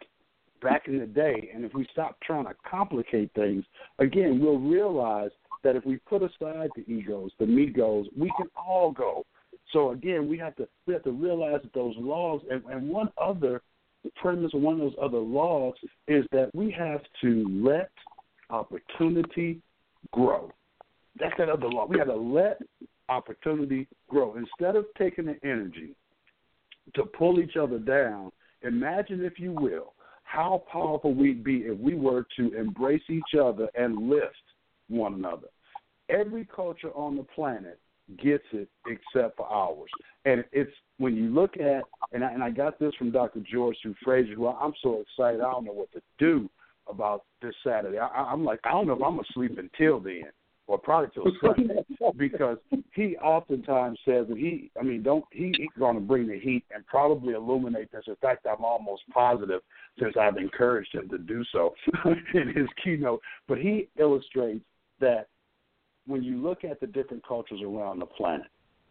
in the day. And if we stop trying to complicate things, again, we'll realize that if we put aside the egos, the me-goes, we can all go. So again, we have to realize that those laws, and one other premise of one of those other laws is that we have to let opportunity grow. That's that other law. We have to let opportunity grow. Instead of taking the energy to pull each other down, imagine, if you will, how powerful we'd be if we were to embrace each other and lift one another. Every culture on the planet gets it except for ours. And it's when you look at, and I got this from Dr. George C. Fraser, who I'm so excited, I don't know what to do about this Saturday. I'm like, I don't know if I'm asleep until then, or probably till Sunday, because he oftentimes says that he's going to bring the heat and probably illuminate this. In fact, I'm almost positive, since I've encouraged him to do so in his keynote. But he illustrates that when you look at the different cultures around the planet,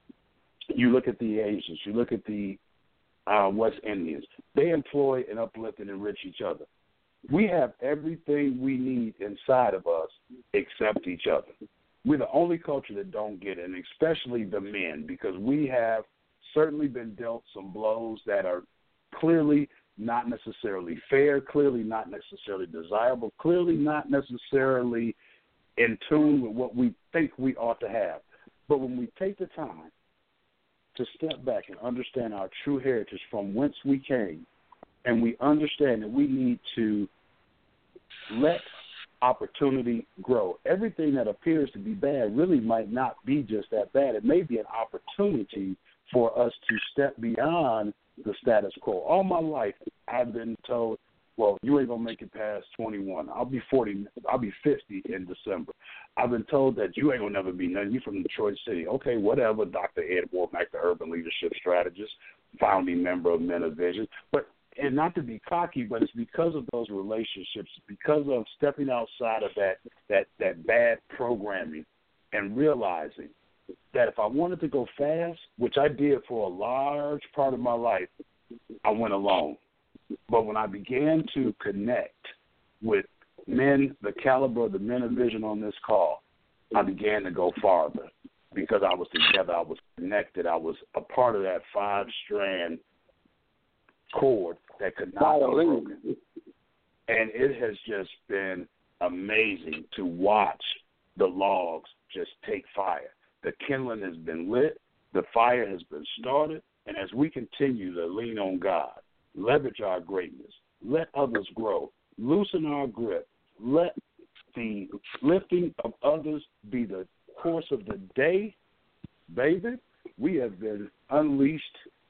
you look at the Asians, you look at the West Indians, they employ and uplift and enrich each other. We have everything we need inside of us except each other. We're the only culture that don't get it, and especially the men, because we have certainly been dealt some blows that are clearly not necessarily fair, clearly not necessarily desirable, clearly not necessarily in tune with what we think we ought to have. But when we take the time to step back and understand our true heritage from whence we came, and we understand that we need to let opportunity grow. Everything that appears to be bad really might not be just that bad. It may be an opportunity for us to step beyond the status quo. All my life, I've been told, well, you ain't going to make it past 21. I'll be 50 in December. I've been told that you ain't going to never be nothing. You're from Detroit City. Okay, whatever. Dr. Ed Womack, the urban leadership strategist, founding member of Men of Vision. But and not to be cocky, but it's because of those relationships, because of stepping outside of that bad programming and realizing that if I wanted to go fast, which I did for a large part of my life, I went alone. But when I began to connect with men, the caliber of the men of vision on this call, I began to go farther because I was together, I was connected, I was a part of that 5-strand cord that could not be broken. And it has just been amazing to watch the logs just take fire. The kindling has been lit, the fire has been started, and as we continue to lean on God, leverage our greatness, let others grow, loosen our grip, let the lifting of others be the course of the day, baby, we have been unleashed,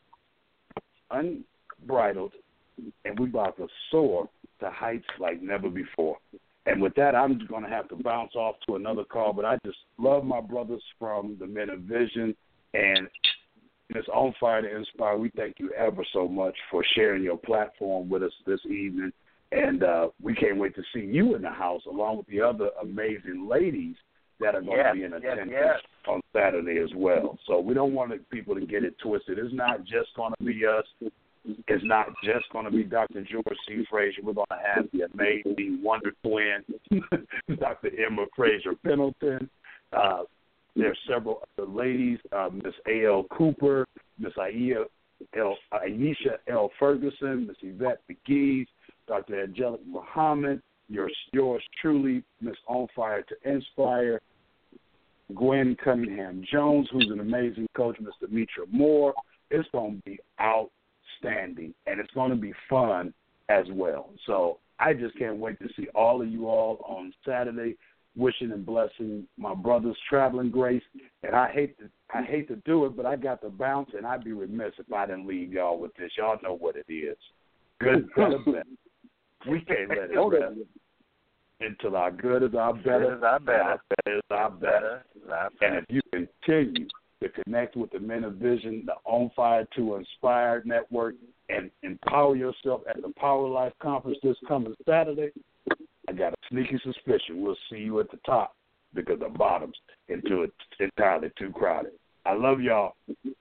unbridled, and we're about to soar to heights like never before. And with that, I'm going to have to bounce off to another call, but I just love my brothers from the Men of Vision. And Ms. On Fire to Inspire, we thank you ever so much for sharing your platform with us this evening. And we can't wait to see you in the house along with the other amazing ladies that are going to be in attendance on Saturday as well. So we don't want people to get it twisted. It's not just going to be us. It's not just going to be Dr. George C. Frazier. We're going to have the amazing Wonder Twin, Dr. Emma Frazier Pendleton. There are several other ladies, Miss A.L. Cooper, Miss Aisha L. Ferguson, Miss Yvette McGee, Dr. Angelic Muhammad, yours truly, Miss On Fire to Inspire, Gwen Cunningham-Jones, who's an amazing coach, Miss Demetra Moore. It's going to be outstanding, and it's going to be fun as well. So I just can't wait to see all of you all on Saturday. Wishing and blessing my brother's traveling grace, and I hate to do it, but I got to bounce, and I'd be remiss if I didn't leave y'all with this. Y'all know what it is. Good, better, better. We can't let it rest until our good is our better, our better is our better. And if you continue to connect with the Men of Vision, the On Fire to Inspire Network, and empower yourself at the Power Life Conference this coming Saturday, I got a sneaky suspicion we'll see you at the top because the bottom's entirely too crowded. I love y'all.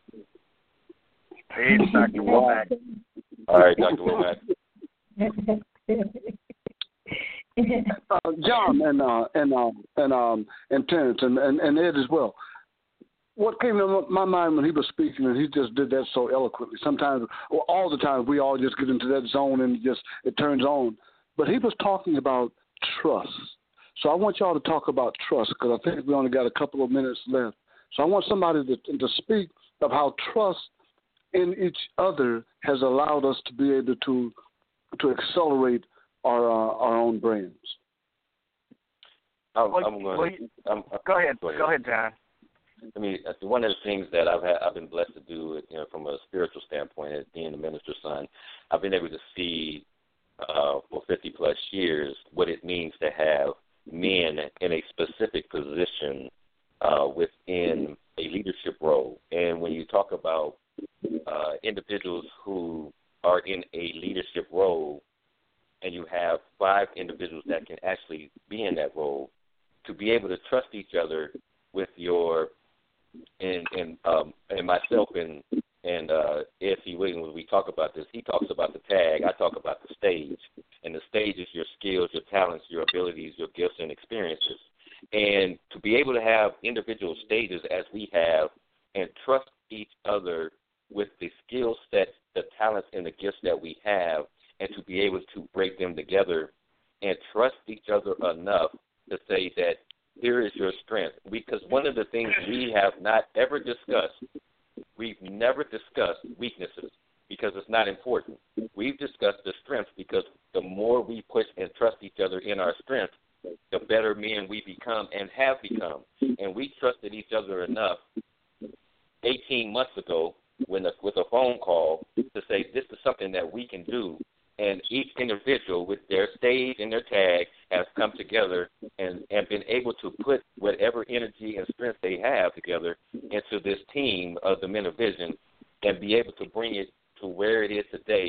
Hey, Dr. Womack. All right, Dr. Womack. John and Terrence and Ed as well. What came to my mind when he was speaking, and he just did that so eloquently. Sometimes, or all the time, we all just get into that zone and it turns on. But he was talking about trust. So I want y'all to talk about trust because I think we only got a couple of minutes left. So I want somebody to speak of how trust in each other has allowed us to be able to accelerate our own brands. Go ahead, John. I mean, one of the things that I've been blessed to do, from a spiritual standpoint, as being a minister's son, I've been able to see for 50-plus years what it means to have men in a specific position within a leadership role. And when you talk about individuals who are in a leadership role and you have 5 individuals that can actually be in that role, to be able to trust each other with your and myself and Ed.C. Williams, when we talk about this, he talks about the tag, I talk about the stage. And the stage is your skills, your talents, your abilities, your gifts and experiences. And to be able to have individual stages as we have and trust each other with the skill sets, the talents, and the gifts that we have, and to be able to break them together and trust each other enough to say that here is your strength. Because one of the things we have not ever discussed, we've never discussed weaknesses because it's not important. We've discussed the strengths because the more we push and trust each other in our strengths, the better men we become and have become. And we trusted each other enough 18 months ago with a phone call to say this is something that we can do. And each individual with their stage and their tag has come together and been able to put whatever energy and strength they have together into this team of the Men of Vision and be able to bring it to where it is today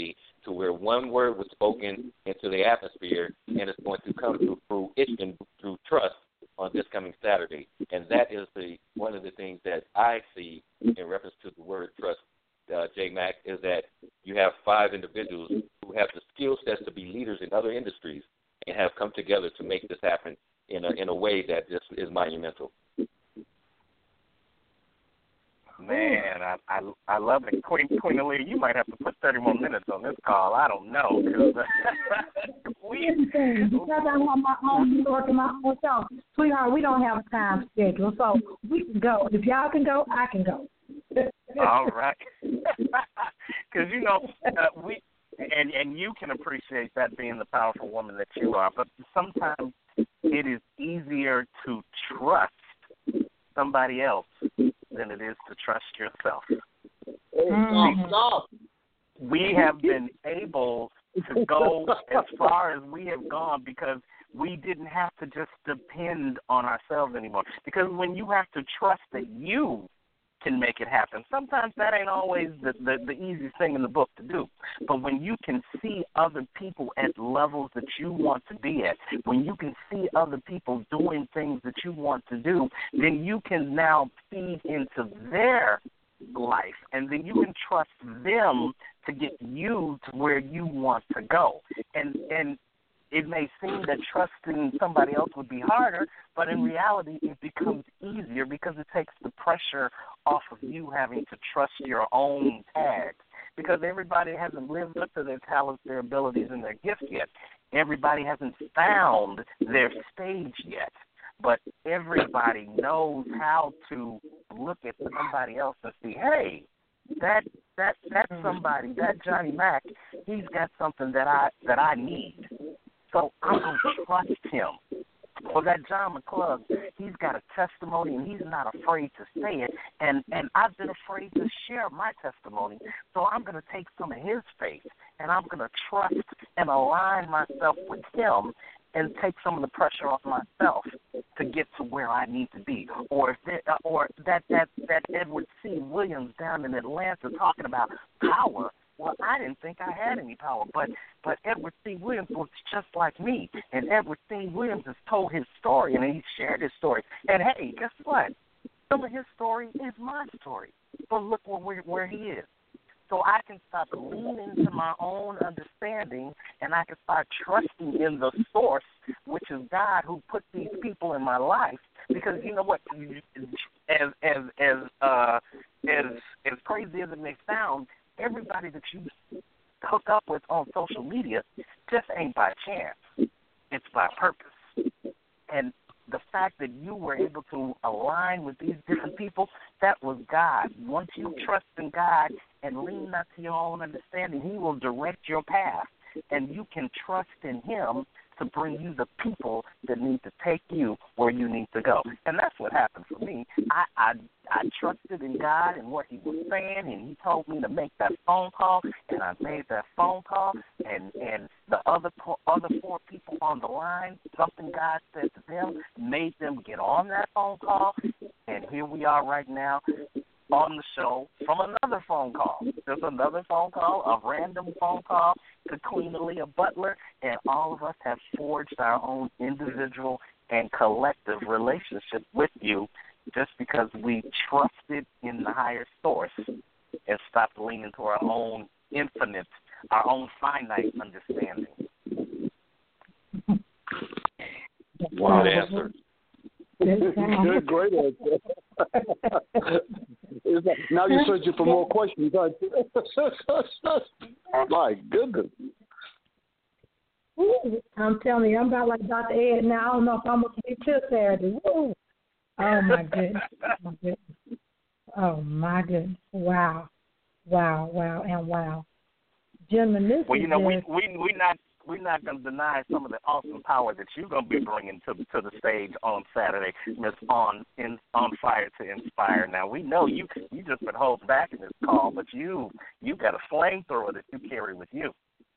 to where one word was spoken into the atmosphere, and it's going to come to fruition through trust on this coming Saturday. And that is one of the things that I see in reference to the word trust, J. Mac, is that you have 5 individuals who have the skill sets to be leaders in other industries and have come together to make this happen in a way that just is monumental. Man, I love it. Queen Aaliyah, you might have to put 30 more minutes on this call. I don't know. Because I want my own New York and my own show. Sweetheart, we don't have a time schedule, so we can go. If y'all can go, I can go. All right. Because, we and you can appreciate that being the powerful woman that you are, but sometimes it is easier to trust somebody else than it is to trust yourself. We have been able to go as far as we have gone because we didn't have to just depend on ourselves anymore. Because when you have to trust that you can make it happen, sometimes that ain't always the easiest thing in the book to do. But when you can see other people at levels that you want to be at, when you can see other people doing things that you want to do, then you can now feed into their life, and then you can trust them to get you to where you want to go. And it may seem that trusting somebody else would be harder, but in reality it becomes easier because it takes the pressure off of you having to trust your own tags. Because everybody hasn't lived up to their talents, their abilities, and their gifts yet. Everybody hasn't found their stage yet. But everybody knows how to look at somebody else and see, hey, that's somebody, that Johnny Mac, he's got something that I need. So I'm going to trust him. Or that John McClug, he's got a testimony and he's not afraid to say it. And I've been afraid to share my testimony. So I'm going to take some of his faith and I'm going to trust and align myself with him and take some of the pressure off myself to get to where I need to be. Or that Edward C. Williams down in Atlanta talking about power. Well, I didn't think I had any power, but Edward C. Williams was just like me, and Edward C. Williams has told his story, and he shared his story. And, hey, guess what? Some of his story is my story. But look where he is. So I can start leaning into my own understanding, and I can start trusting in the source, which is God, who put these people in my life. Because you know what? As crazy as it may sound, everybody that you hook up with on social media just ain't by chance. It's by purpose. And the fact that you were able to align with these different people, that was God. Once you trust in God and lean not to your own understanding, he will direct your path. And you can trust in him to bring you the people that need to take you where you need to go. And that's what happened for me. I trusted in God and what he was saying, and he told me to make that phone call, and I made that phone call, and the other 4 people on the line, something God said to them made them get on that phone call, and here we are right now on the show from another phone call. There's another phone call, a random phone call to Queen Aaliyah Butler, and all of us have forged our own individual and collective relationship with you just because we trusted in the higher source and stopped leaning to our own infinite, our own finite understanding. Wow, answer. Good, great answer. Now you're searching for more questions, aren't you? My goodness. Ooh, I'm telling you, I'm about like Dr. Ed now. I don't know if I'm going to be till Saturday. Woo. Oh, my goodness. Oh, my goodness. Wow. Wow, wow, and wow. Gentlemen, this well, is you know, we're not going to deny some of the awesome power that you're going to be bringing to the stage on Saturday, Miss On Fire to Inspire. Now, we know you just been holding back in this call, but you got a flamethrower that you carry with you.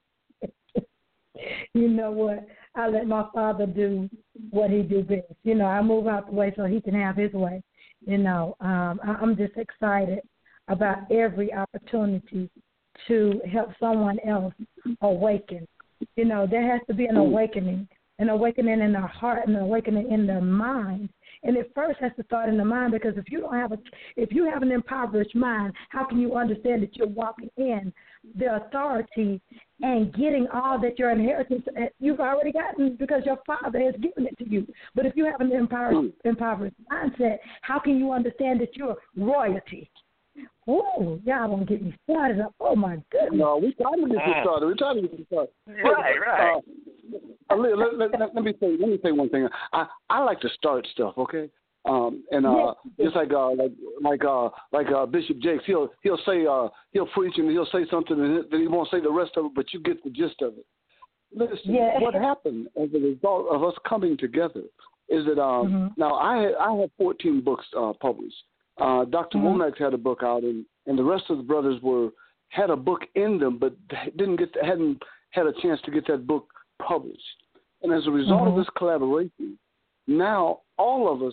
You know what? I let my father do what he do best. You know, I move out the way so he can have his way. You know, I'm just excited about every opportunity to help someone else awaken. You know, there has to be an awakening in their heart and an awakening in their mind. And it first has to start in the mind, because if you have an impoverished mind, how can you understand that you're walking in the authority and getting all that your inheritance you've already gotten because your Father has given it to you? But if you have an impoverished mindset, how can you understand that you're royalty? Ooh, y'all don't get me started. Oh, my goodness. No, we're trying to get you started. Right. Let me say one thing. I like to start stuff, okay? Just like Bishop Jakes, he'll say he'll preach and he'll say something and then he won't say the rest of it, but you get the gist of it. Listen, what happened as a result of us coming together is that now I have 14 books published. Dr. Womack had a book out, and the rest of the brothers had a book in them, but hadn't had a chance to get that book published. And as a result of this collaboration, now all of us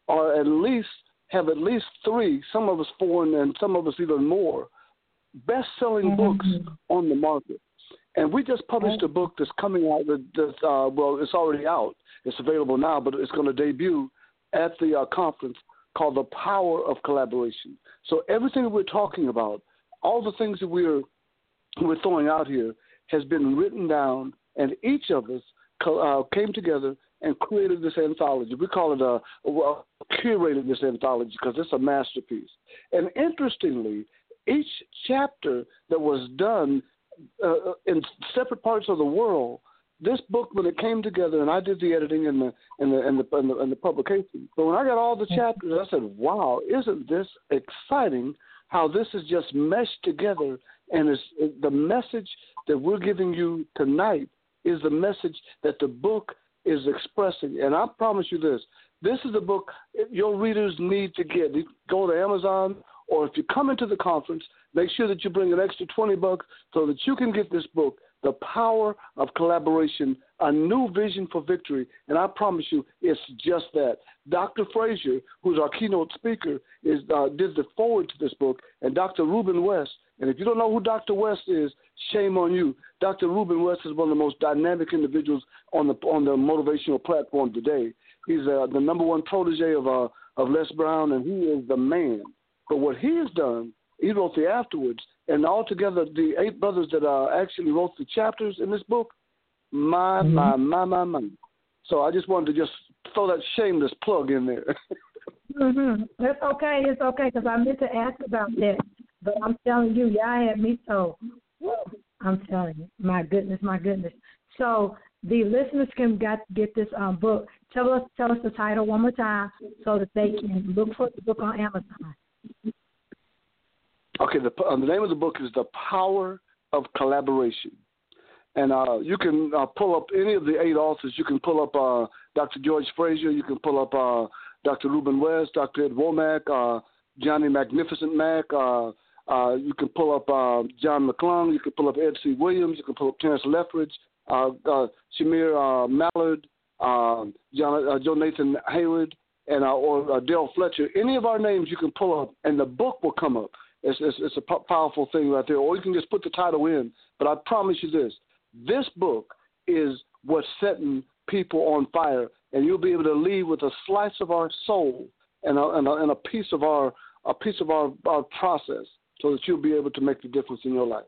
have at least 3, some of us 4, and some of us even more, best-selling books on the market. And we just published a book that's coming out. Well, it's already out. It's available now, but it's going to debut at the conference, called The Power of Collaboration. So everything that we're talking about, all the things that we're throwing out here, has been written down, and each of us came together and created this anthology. We call it curated this anthology because it's a masterpiece. And interestingly, each chapter that was done in separate parts of the world, this book, when it came together, and I did the editing and the publication. So when I got all the chapters, I said, "Wow, isn't this exciting? How this is just meshed together, and the message that we're giving you tonight is the message that the book is expressing." And I promise you this is a book your readers need to get. You go to Amazon, or if you come into the conference, make sure that you bring an extra $20 so that you can get this book, The Power of Collaboration, A New Vision for Victory. And I promise you, it's just that. Dr. Frazier, who's our keynote speaker, did the foreword to this book, and Dr. Reuben West. And if you don't know who Dr. West is, shame on you. Dr. Reuben West is one of the most dynamic individuals on the motivational platform today. He's the number one protege of Les Brown, and he is the man. But what he has done, he wrote the afterwards, and altogether the 8 brothers that actually wrote the chapters in this book, my. So I just wanted to just throw that shameless plug in there. It's okay, because I meant to ask about that, but I'm telling you, y'all had me so. I'm telling you, my goodness. So the listeners can get this book. Tell us the title one more time so that they can look for the book on Amazon. Okay, the name of the book is The Power of Collaboration. And you can pull up any of the 8 authors. You can pull up Dr. George Frazier. You can pull up Dr. Reuben West, Dr. Ed Womack, Johnny Magnificent Mack. You can pull up John McClung. You can pull up Ed C. Williams. You can pull up Terrence Lethbridge, Shamir Mallard, Joe Nathan Hayward, and or Dale Fletcher. Any of our names you can pull up, and the book will come up. It's a powerful thing right there. Or you can just put the title in. But I promise you this book is what's setting people on fire, and you'll be able to leave with a slice of our soul and a piece of our process, so that you'll be able to make the difference in your life.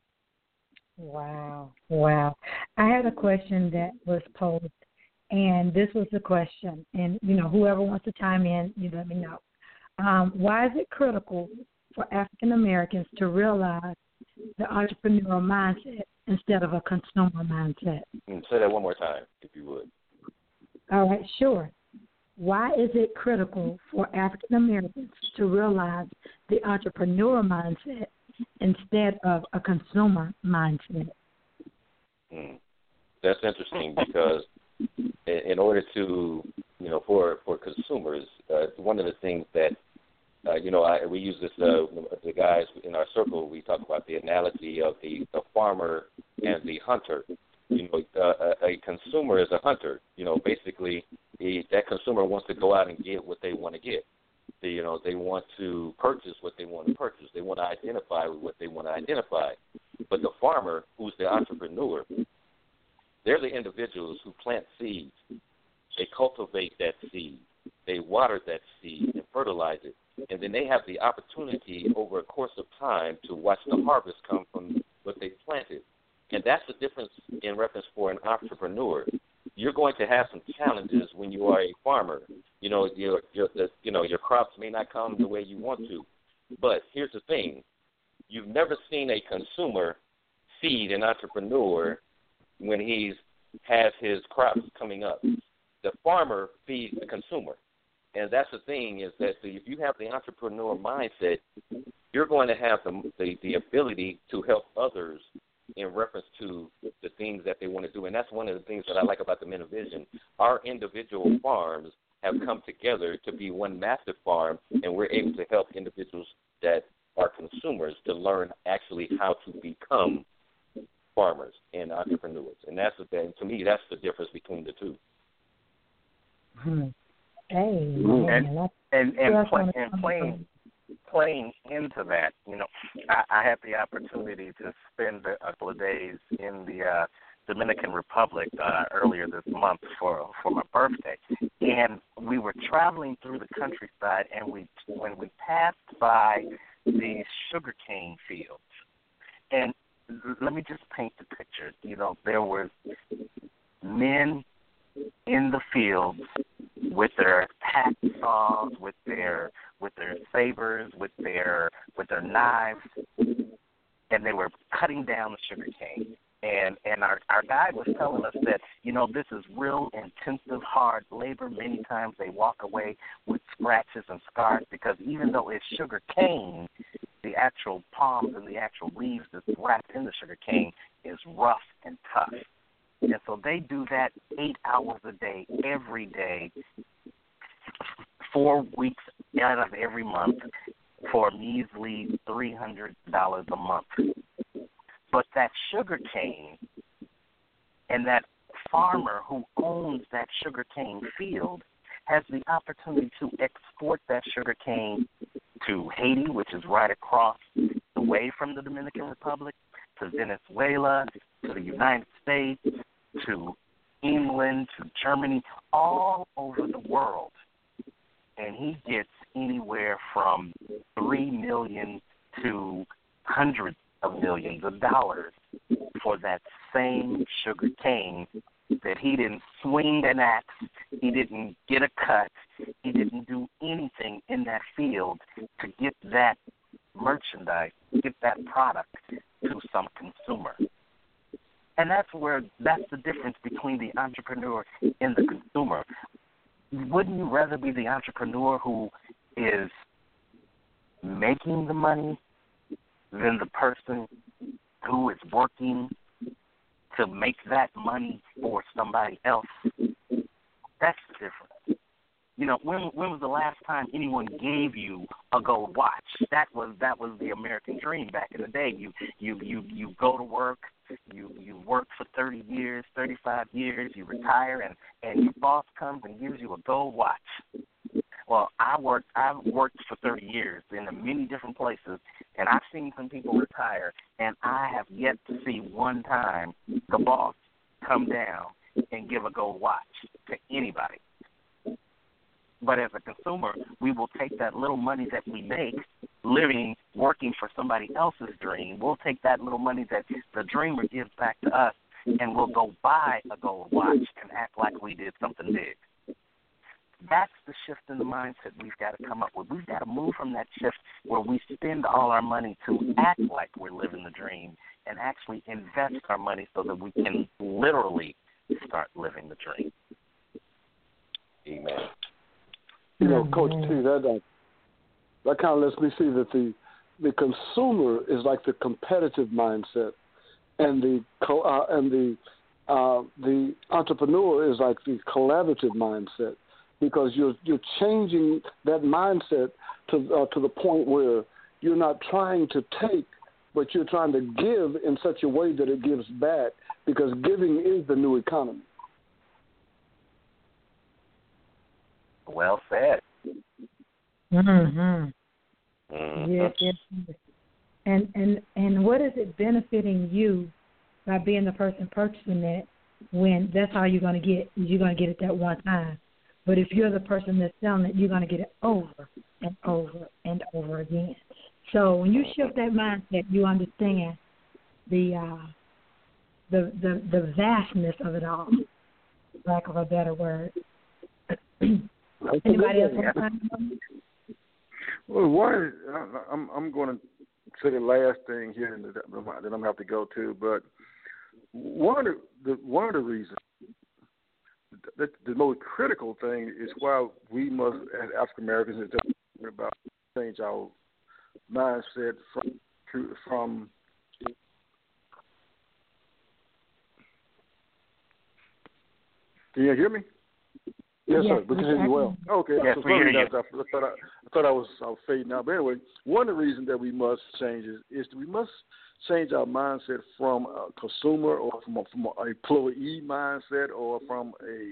Wow. I had a question that was posed, and this was the question. And, whoever wants to chime in, you let me know. Why is it critical for African Americans to realize the entrepreneurial mindset instead of a consumer mindset? Say that one more time, if you would. All right, sure. Why is it critical for African Americans to realize the entrepreneurial mindset instead of a consumer mindset? That's interesting because in order to, for consumers, one of the things that, we use this, the guys in our circle, we talk about the analogy of the farmer and the hunter. A consumer is a hunter. Basically, that consumer wants to go out and get what they want to get. They want to purchase what they want to purchase. They want to identify with what they want to identify. But the farmer, who's the entrepreneur, they're the individuals who plant seeds. They cultivate that seed. They water that seed and fertilize it. And then they have the opportunity over a course of time to watch the harvest come from what they planted. And that's the difference in reference for an entrepreneur. You're going to have some challenges when you are a farmer. Your crops may not come the way you want to. But here's the thing. You've never seen a consumer feed an entrepreneur when he has his crops coming up. The farmer feeds the consumer. And that's the thing is that if you have the entrepreneur mindset, you're going to have the ability to help others in reference to the things that they want to do. And that's one of the things that I like about the Men of Vision. Our individual farms have come together to be one massive farm, and we're able to help individuals that are consumers to learn actually how to become farmers and entrepreneurs. And to me, that's the difference between the two. Playing into that, I had the opportunity to spend a couple of days in the Dominican Republic earlier this month for my birthday, and we were traveling through the countryside, and when we passed by these sugarcane fields, and let me just paint the picture. There were men in the fields with their hacksaws, with their sabers, with their knives, and they were cutting down the sugar cane. And our guide was telling us that, this is real intensive, hard labor. Many times they walk away with scratches and scars because even though it's sugar cane, the actual palms and the actual leaves that's wrapped in the sugar cane is rough and tough. And so they do that 8 hours a day, every day, 4 weeks out of every month for a measly $300 a month. But that sugar cane and that farmer who owns that sugar cane field has the opportunity to export that sugar cane to Haiti, which is right across the way from the Dominican Republic, to Venezuela, to the United States, to England, to Germany, all over the world. And he gets anywhere from $3 million to hundreds of millions of dollars for that same sugar cane that he didn't swing an axe, he didn't get a cut, he didn't do anything in that field to get that merchandise, get that product to some consumer. And that's the difference between the entrepreneur and the consumer. Wouldn't you rather be the entrepreneur who is making the money than the person who is working to make that money for somebody else? That's the difference. When was the last time anyone gave you a gold watch? That was the American dream back in the day. You go to work, you work for 30 years, 35 years, you retire, and your boss comes and gives you a gold watch. Well, I've worked for 30 years in many different places, and I've seen some people retire, and I have yet to see one time the boss come down and give a gold watch to anybody. But as a consumer, we will take that little money that we make working for somebody else's dream. We'll take that little money that the dreamer gives back to us, and we'll go buy a gold watch and act like we did something big. That's the shift in the mindset we've got to come up with. We've got to move from that shift where we spend all our money to act like we're living the dream and actually invest our money so that we can literally start living the dream. Amen. Coach T, that kind of lets me see that the consumer is like the competitive mindset, and the entrepreneur is like the collaborative mindset, because you're changing that mindset to the point where you're not trying to take, but you're trying to give in such a way that it gives back, because giving is the new economy. Well said. Mhm. Mm-hmm. Yes, yes. Yes. And what is it benefiting you by being the person purchasing that when that's all you're going to get? You're going to get it that one time. But if you're the person that's selling it, you're going to get it over and over and over again. So when you shift that mindset, you understand the vastness of it all, for lack of a better word. Anybody else want to comment? Well, I'm going to say the last thing here that I'm going to have to go to, but one of the reasons, the most critical thing is why we must, as African Americans, is just about change our mindset from. Can you hear me? Yes, sir. We can hear you well. Okay. Yes, we hear you. I thought I was fading out. But anyway, one of the reasons that we must change is we must change our mindset from a consumer or from an employee mindset or from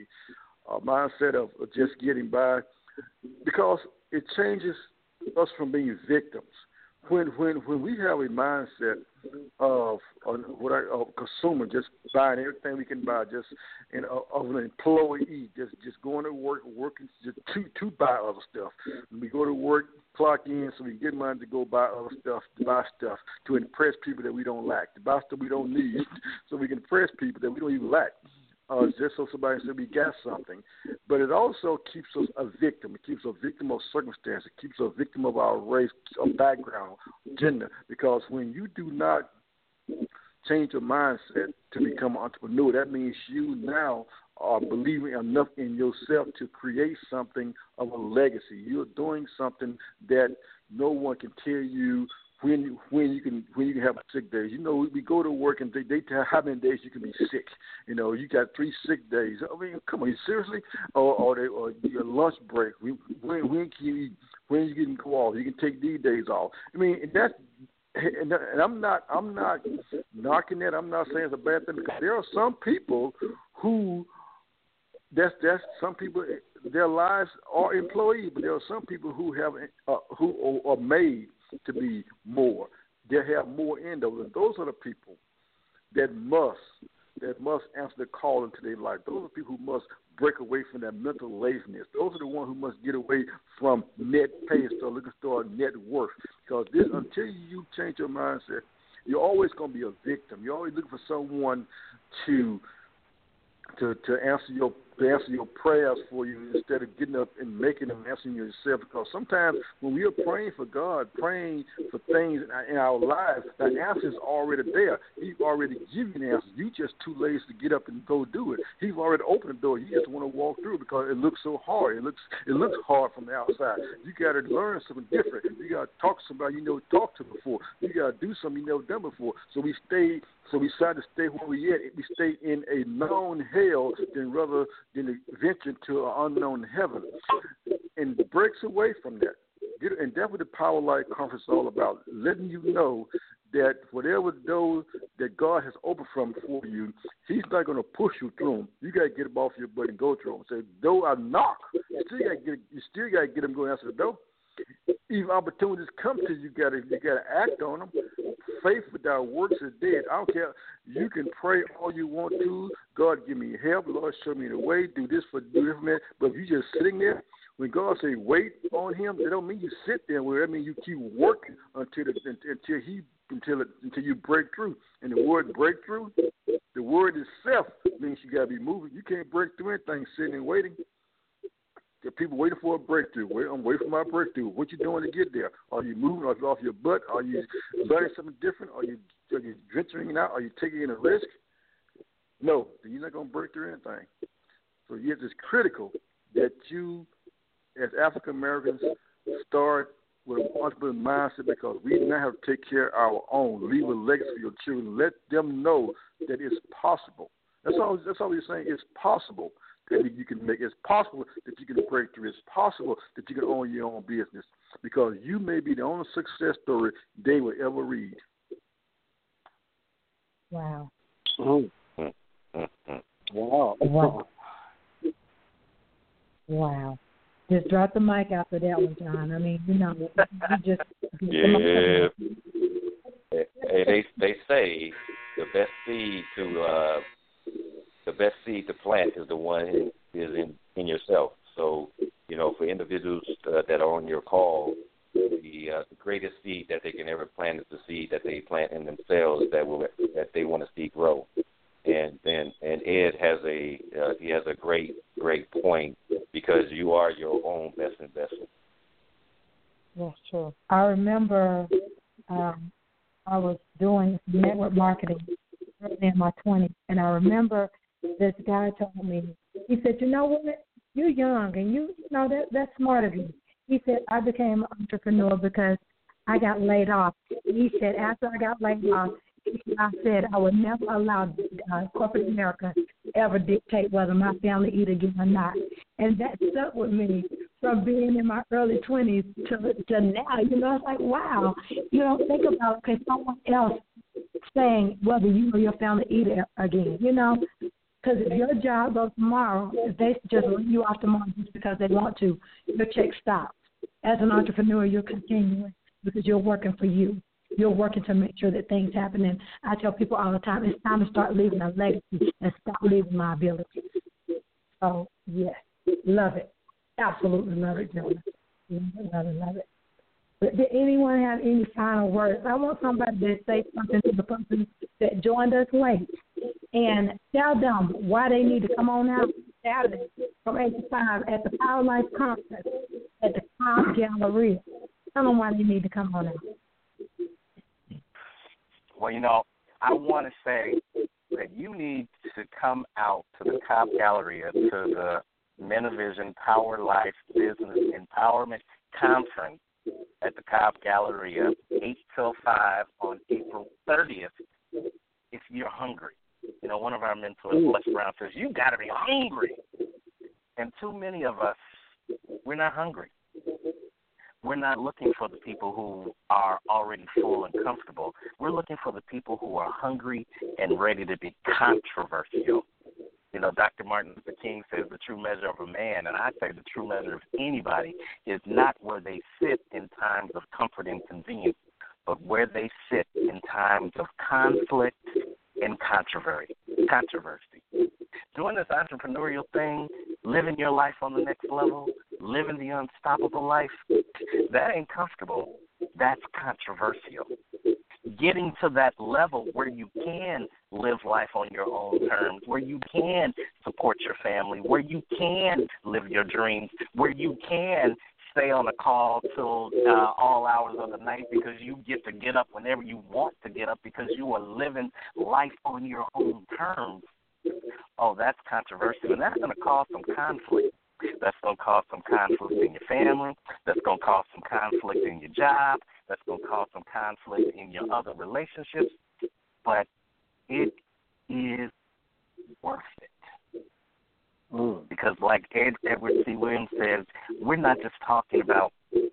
a mindset of just getting by, because it changes us from being victims. When we have a mindset of a consumer, just buying everything we can buy, just of an employee, just going to work, working just to buy other stuff. We go to work, clock in, so we get money to go buy other stuff, to buy stuff to impress people that we don't like, to buy stuff we don't need, so we can impress people that we don't even like. Just so somebody said we got something. But it also keeps us a victim. It keeps us a victim of circumstance. It keeps us a victim of our race, our background, gender. Because when you do not change your mindset to become an entrepreneur, that means you now are believing enough in yourself to create something of a legacy. You're doing something that no one can tell you when you can have sick days. You know, we go to work and they tell how many days you can be sick. You know, you got 3 sick days. I mean, come on, seriously? Or your lunch break. When you can go off? You can take these days off. I mean, and I'm not knocking that. I'm not saying it's a bad thing, because there are some people who that's some people, their lives are employees, but there are some people who are made to be more. They have more in those, and those are the people that must answer the call into their life. Those are people who must break away from that mental laziness. Those are the ones who must get away from net pay and start looking for net worth. Because until you change your mindset, you're always going to be a victim. You're always looking for someone to answer your prayers for you, instead of getting up and making them, answering yourself. Because sometimes when we are praying for God, praying for things in our lives, the answer is already there. He's already given you the answer. You just too lazy to get up and go do it. He's already opened the door. You just want to walk through because it looks so hard. It looks hard from the outside. You got to learn something different. You got to talk to somebody you never talked to before. You got to do something you never done before. So we decided to stay where we at. We stay in a known hell rather than to venture to an unknown heaven, and breaks away from that. And that's what the Power Life Conference is all about, letting you know that whatever doors that God has opened for you, He's not going to push you through them. You got to get them off your butt and go through them. Say, though I knock, you still got to get them going answer the door. Even opportunities come to you, you got to act on them. Faith without works is dead. I don't care. You can pray all you want to. God, give me help. Lord, show me the way. Do this for me. But if you're just sitting there, when God say wait on Him, it don't mean you sit there. That means you keep working until you break through. And the word breakthrough, the word itself means you got to be moving. You can't break through anything sitting and waiting. There are people waiting for a breakthrough. I'm waiting for my breakthrough. What you doing to get there? Are you moving? Are you off your butt? Are you learning something different? Are you venturing out? Are you taking a risk? No, then you're not going to break through anything. So yes, it's critical that you, as African Americans, start with an entrepreneurial mindset, because we now have to take care of our own. Leave a legacy for your children. Let them know that it's possible. That's all we're saying. It's possible that you can make. It's possible that you can break through. It's possible that you can own your own business, because you may be the only success story they will ever read. Wow. Wow. Wow. Wow. Just drop the mic after that one, John. I mean, you just yeah. Hey, they say the best seed to plant is the one is in yourself. So, for individuals that are on your call, the greatest seed that they can ever plant is the seed that they plant in themselves that they want to see grow. And Ed has a great point, because you are your own best investment. That's true. I remember I was doing network marketing early in my 20s, and I remember this guy told me, he said, you know what, you're young, and you know that's smart of you. He said, I became an entrepreneur because I got laid off. He said, after I got laid off, I said I would never allow corporate America ever dictate whether my family eat again or not. And that stuck with me from being in my early 20s to now. It's like, wow. Think about someone else saying whether you or your family eat it again, Because if your job goes tomorrow, if they just let you off tomorrow just because they want to, your check stops. As an entrepreneur, you're continuing because you're working for you. You're working to make sure that things happen. And I tell people all the time, it's time to start leaving a legacy and stop leaving liabilities. So, yes, love it. Absolutely love it, Jonah. Love it. But did anyone have any final words? I want somebody to say something to the person that joined us late and tell them why they need to come on out Saturday from 8 to 5 at the Power Life Conference at the Cobb Galleria. Tell them why they need to come on out. Well, I want to say that you need to come out to the Cobb Galleria, to the Menovision Power Life Business Empowerment Conference at the Cobb Galleria, 8 till 5 on April 30th, if you're hungry. One of our mentors, Les Brown, says, you got to be hungry. And too many of us, we're not hungry. We're not looking for the people who are already full and comfortable. We're looking for the people who are hungry and ready to be controversial. Dr. Martin Luther King says the true measure of a man, and I say the true measure of anybody, is not where they sit in times of comfort and convenience, but where they sit in times of conflict and controversy. Doing this entrepreneurial thing, living your life on the next level, living the unstoppable life, that ain't comfortable. That's controversial. Getting to that level where you can live life on your own terms, where you can support your family, where you can live your dreams, where you can stay on a call till all hours of the night because you get up whenever you want to get up because you are living life on your own terms. Oh, that's controversial, and that's going to cause some conflict. That's going to cause some conflict in your family. That's going to cause some conflict in your job. That's going to cause some conflict in your other relationships. But it is worth it. Because like Edward C. Williams says, we're not just talking about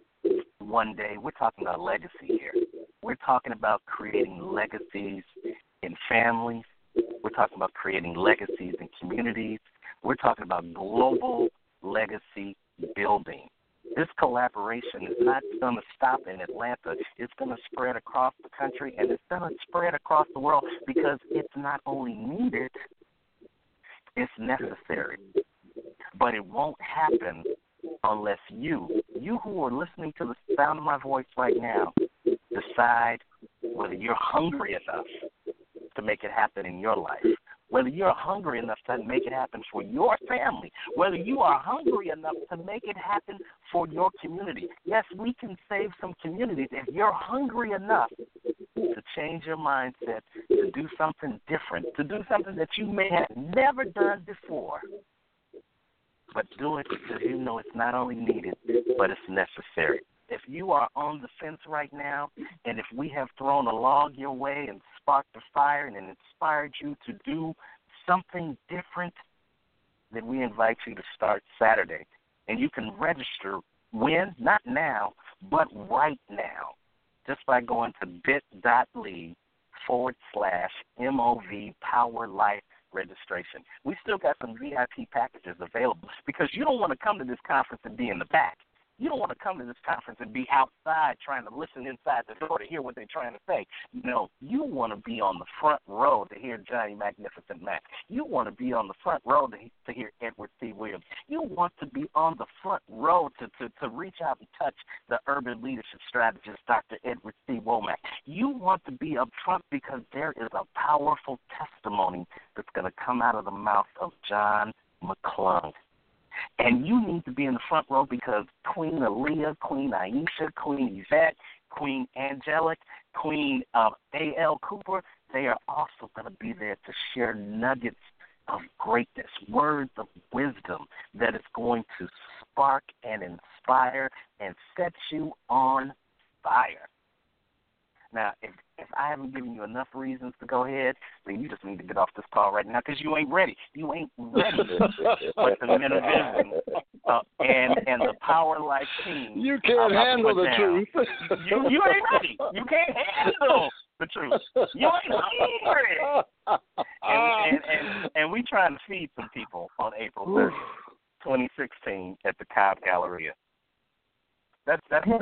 one day. We're talking about legacy here. We're talking about creating legacies in families. We're talking about creating legacies in communities. We're talking about global legacy building. This collaboration is not going to stop in Atlanta. It's going to spread across the country, and it's going to spread across the world because it's not only needed, it's necessary. But it won't happen unless you who are listening to the sound of my voice right now, decide whether you're hungry enough to make it happen in your life, whether you're hungry enough to make it happen for your family, whether you are hungry enough to make it happen for your community. Yes, we can save some communities if you're hungry enough to change your mindset, to do something different, to do something that you may have never done before. But do it because you know it's not only needed, but it's necessary. If you are on the fence right now, and if we have thrown a log your way and sparked a fire and inspired you to do something different, then we invite you to start Saturday. And you can register when, not now, but right now, just by going to bit.ly/MOV Power Life registration. We still got some VIP packages available because you don't want to come to this conference and be in the back. You don't want to come to this conference and be outside trying to listen inside the door to hear what they're trying to say. No, you want to be on the front row to hear Johnny Magnificent Mac. You want to be on the front row to hear Edward C. Williams. You want to be on the front row to reach out and touch the urban leadership strategist, Dr. Edward C. Womack. You want to be up front because there is a powerful testimony that's going to come out of the mouth of John McClung. And you need to be in the front row because Queen Aaliyah, Queen Aisha, Queen Yvette, Queen Angelic, Queen A.L. Cooper, they are also going to be there to share nuggets of greatness, words of wisdom that is going to spark and inspire and set you on fire. Now, if I haven't given you enough reasons to go ahead, then you just need to get off this call right now because you ain't ready. You ain't ready. But the Men of Vision and the Power Life team. You can't handle the truth. You ain't ready. You can't handle the truth. You ain't ready. And we trying to feed some people on April 30th, 2016 at the Cobb Galleria. That's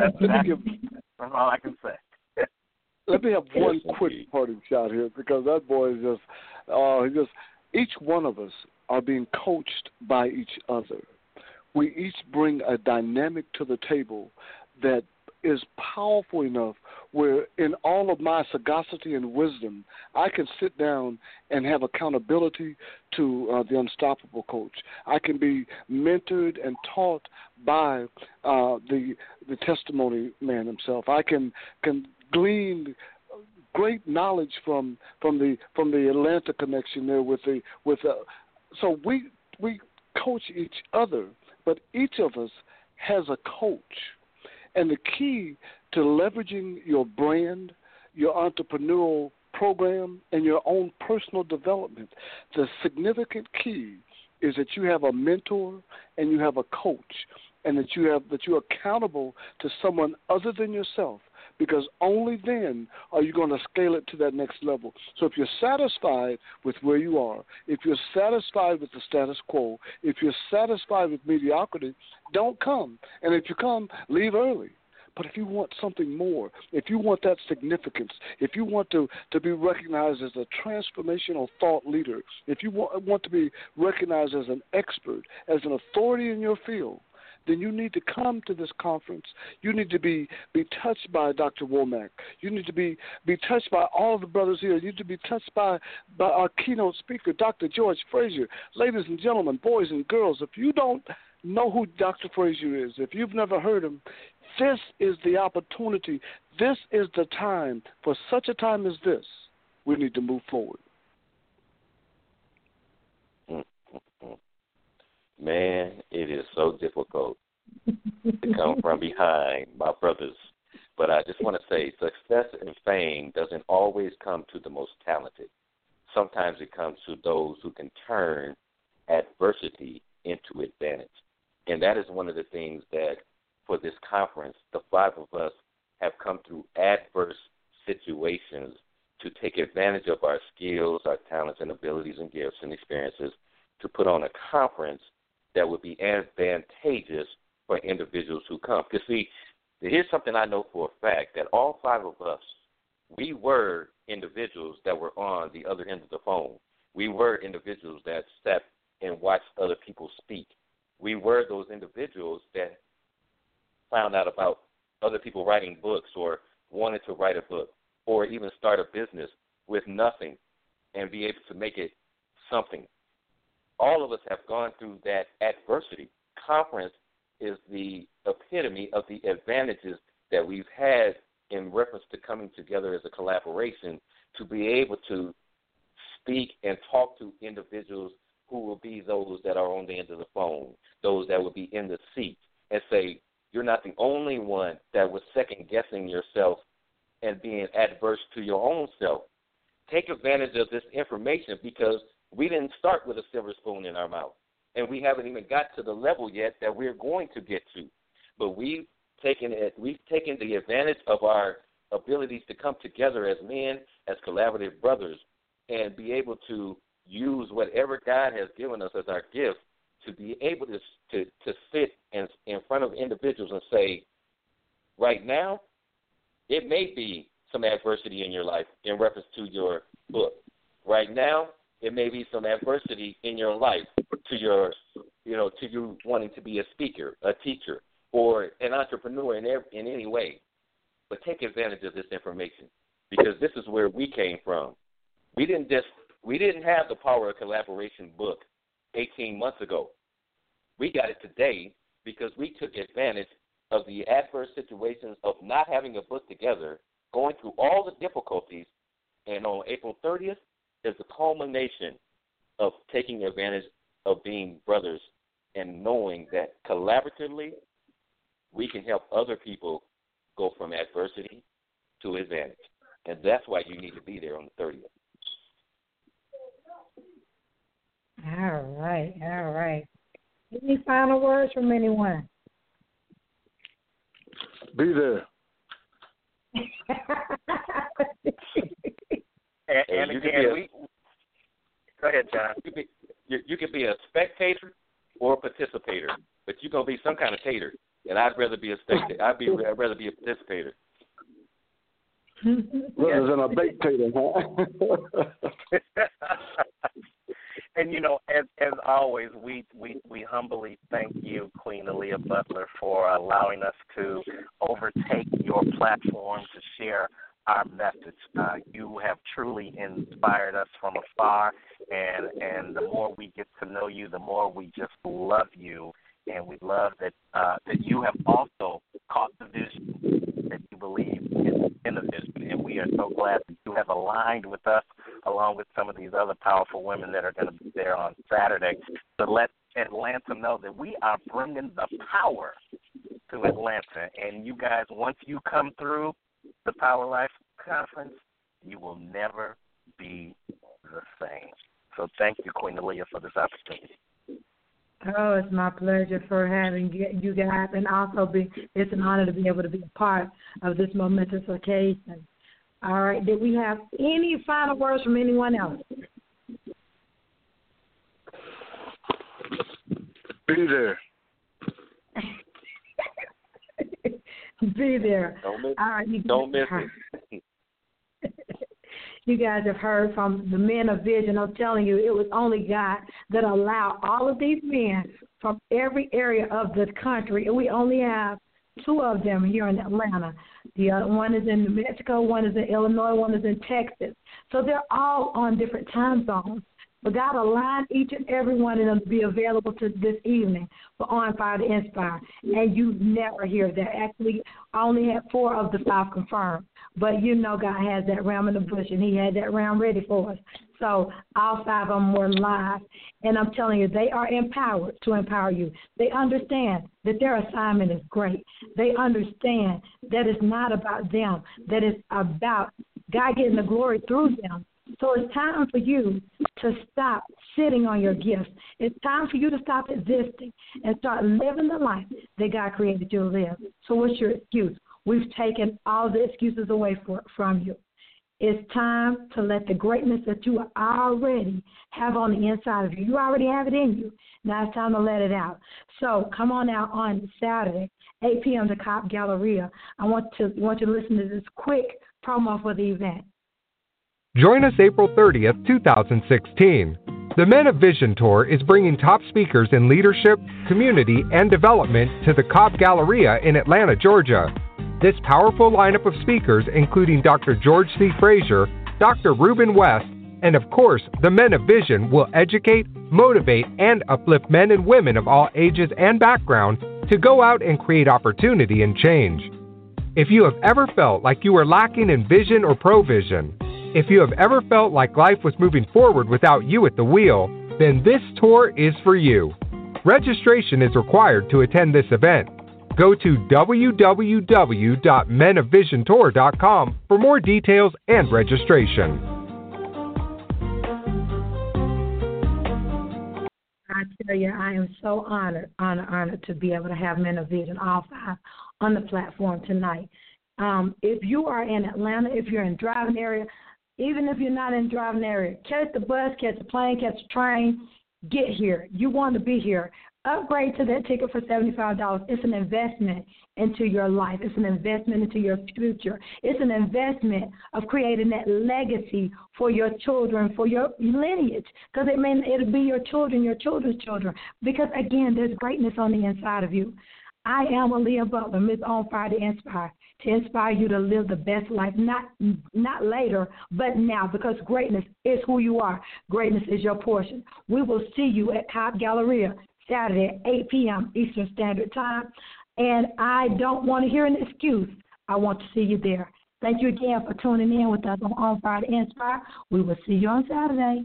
all I can say. Let me have one quick parting shot here because that boy is just each one of us are being coached by each other. We each bring a dynamic to the table that is powerful enough where in all of my sagacity and wisdom, I can sit down and have accountability to the unstoppable coach. I can be mentored and taught by the testimony man himself. I can glean great knowledge from the Atlanta connection there so we coach each other, but each of us has a coach. And the key to leveraging your brand, your entrepreneurial program, and your own personal development, the significant key is that you have a mentor and you have a coach, and that you're accountable to someone other than yourself, because only then are you going to scale it to that next level. So if you're satisfied with where you are, if you're satisfied with the status quo, if you're satisfied with mediocrity, don't come. And if you come, leave early. But if you want something more, if you want that significance, if you want to be recognized as a transformational thought leader, if you want to be recognized as an expert, as an authority in your field, then you need to come to this conference. You need to be touched by Dr. Womack. You need to be touched by all the brothers here. You need to be touched by our keynote speaker, Dr. George Frazier. Ladies and gentlemen, boys and girls, if you don't know who Dr. Frazier is, if you've never heard him, this is the opportunity. This is the time. For such a time as this, we need to move forward. Man, it is so difficult to come from behind, my brothers. But I just want to say success and fame doesn't always come to the most talented. Sometimes it comes to those who can turn adversity into advantage. And that is one of the things that for this conference, the five of us have come through adverse situations to take advantage of our skills, our talents and abilities and gifts and experiences to put on a conference that would be advantageous for individuals who come. Because, see, here's something I know for a fact, that all five of us, we were individuals that were on the other end of the phone. We were individuals that sat and watched other people speak. We were those individuals that found out about other people writing books or wanted to write a book or even start a business with nothing and be able to make it something. All of us have gone through that adversity. Conference is the epitome of the advantages that we've had in reference to coming together as a collaboration to be able to speak and talk to individuals who will be those that are on the end of the phone, those that will be in the seat, and say, you're not the only one that was second-guessing yourself and being adverse to your own self. Take advantage of this information because we didn't start with a silver spoon in our mouth, and we haven't even got to the level yet that we're going to get to. But we've taken the advantage of our abilities to come together as men, as collaborative brothers, and be able to use whatever God has given us as our gift to be able to sit in front of individuals and say, right now, it may be some adversity in your life in reference to your book. Right now, it may be some adversity in your life to your, to you wanting to be a speaker, a teacher, or an entrepreneur in any way. But take advantage of this information, because this is where we came from. We didn't have the Power of Collaboration book 18 months ago. We got it today because we took advantage of the adverse situations of not having a book together, going through all the difficulties, and on April 30th is the culmination of taking advantage of being brothers and knowing that collaboratively we can help other people go from adversity to advantage. And that's why you need to be there on the 30th. All right. Any final words from anyone? Be there. and again, go ahead, John. You could be a spectator or a participator, but you're gonna be some kind of tater. And I'd rather be a spectator. I'd rather be a participator. Rather than a spectator, huh? And as always, we humbly thank you, Queen Aaliyah Butler, for allowing us to overtake your platform to share our message. You have truly inspired us from afar, and the more we get to know you, the more we just love you, and we love that you have also caught the vision that you believe in the vision, and we are so glad that you have aligned with us along with some of these other powerful women that are going to be there on Saturday to let Atlanta know that we are bringing the power to Atlanta. And you guys, once you come through the Power Life Conference, you will never be the same. So thank you, Queen Aaliyah, for this opportunity. Oh, it's my pleasure for having you guys, and also it's an honor to be able to be a part of this momentous occasion. All right, did we have any final words from anyone else? Be there. Be there. Don't miss it. You guys have heard from the men of vision. I'm telling you, it was only God that allowed all of these men from every area of the country, and we only have 2 of them here in Atlanta. The other one is in New Mexico, one is in Illinois, one is in Texas. So they're all on different time zones. But God aligned each and every one of them to be available to this evening for On Fire to Inspire. And you never hear that. Actually, I only had 4 of the 5 confirmed. But God has that ram in the bush, and he had that ram ready for us. So all 5 of them were live. And I'm telling you, they are empowered to empower you. They understand that their assignment is great. They understand that it's not about them, that it's about God getting the glory through them. So it's time for you to stop sitting on your gifts. It's time for you to stop existing and start living the life that God created you to live. So what's your excuse? We've taken all the excuses away from you. It's time to let the greatness that you already have on the inside of you. You already have it in you. Now it's time to let it out. So come on out on Saturday, 8 p.m. to Cop Galleria. I want you to listen to this quick promo for the event. Join us April 30th, 2016. The Men of Vision Tour is bringing top speakers in leadership, community, and development to the Cobb Galleria in Atlanta, Georgia. This powerful lineup of speakers, including Dr. George C. Frazier, Dr. Reuben West, and of course, the Men of Vision, will educate, motivate, and uplift men and women of all ages and backgrounds to go out and create opportunity and change. If you have ever felt like you were lacking in vision or provision, if you have ever felt like life was moving forward without you at the wheel, then this tour is for you. Registration is required to attend this event. Go to www.menofvisiontour.com for more details and registration. I tell you, I am so honored to be able to have Men of Vision, all 5, on the platform tonight. If you are in Atlanta, if you're in the driving area, Even if you're not in the driving area, catch the bus, catch the plane, catch the train, get here. You want to be here. Upgrade to that ticket for $75. It's an investment into your life. It's an investment into your future. It's an investment of creating that legacy for your children, for your lineage, because it'll be your children, your children's children. Because, again, there's greatness on the inside of you. I am Aaliyah Butler, Miss On Fire to inspire you to live the best life, not later, but now, because greatness is who you are. Greatness is your portion. We will see you at Cobb Galleria Saturday at 8 p.m. Eastern Standard Time. And I don't want to hear an excuse. I want to see you there. Thank you again for tuning in with us on Fire to Inspire. We will see you on Saturday.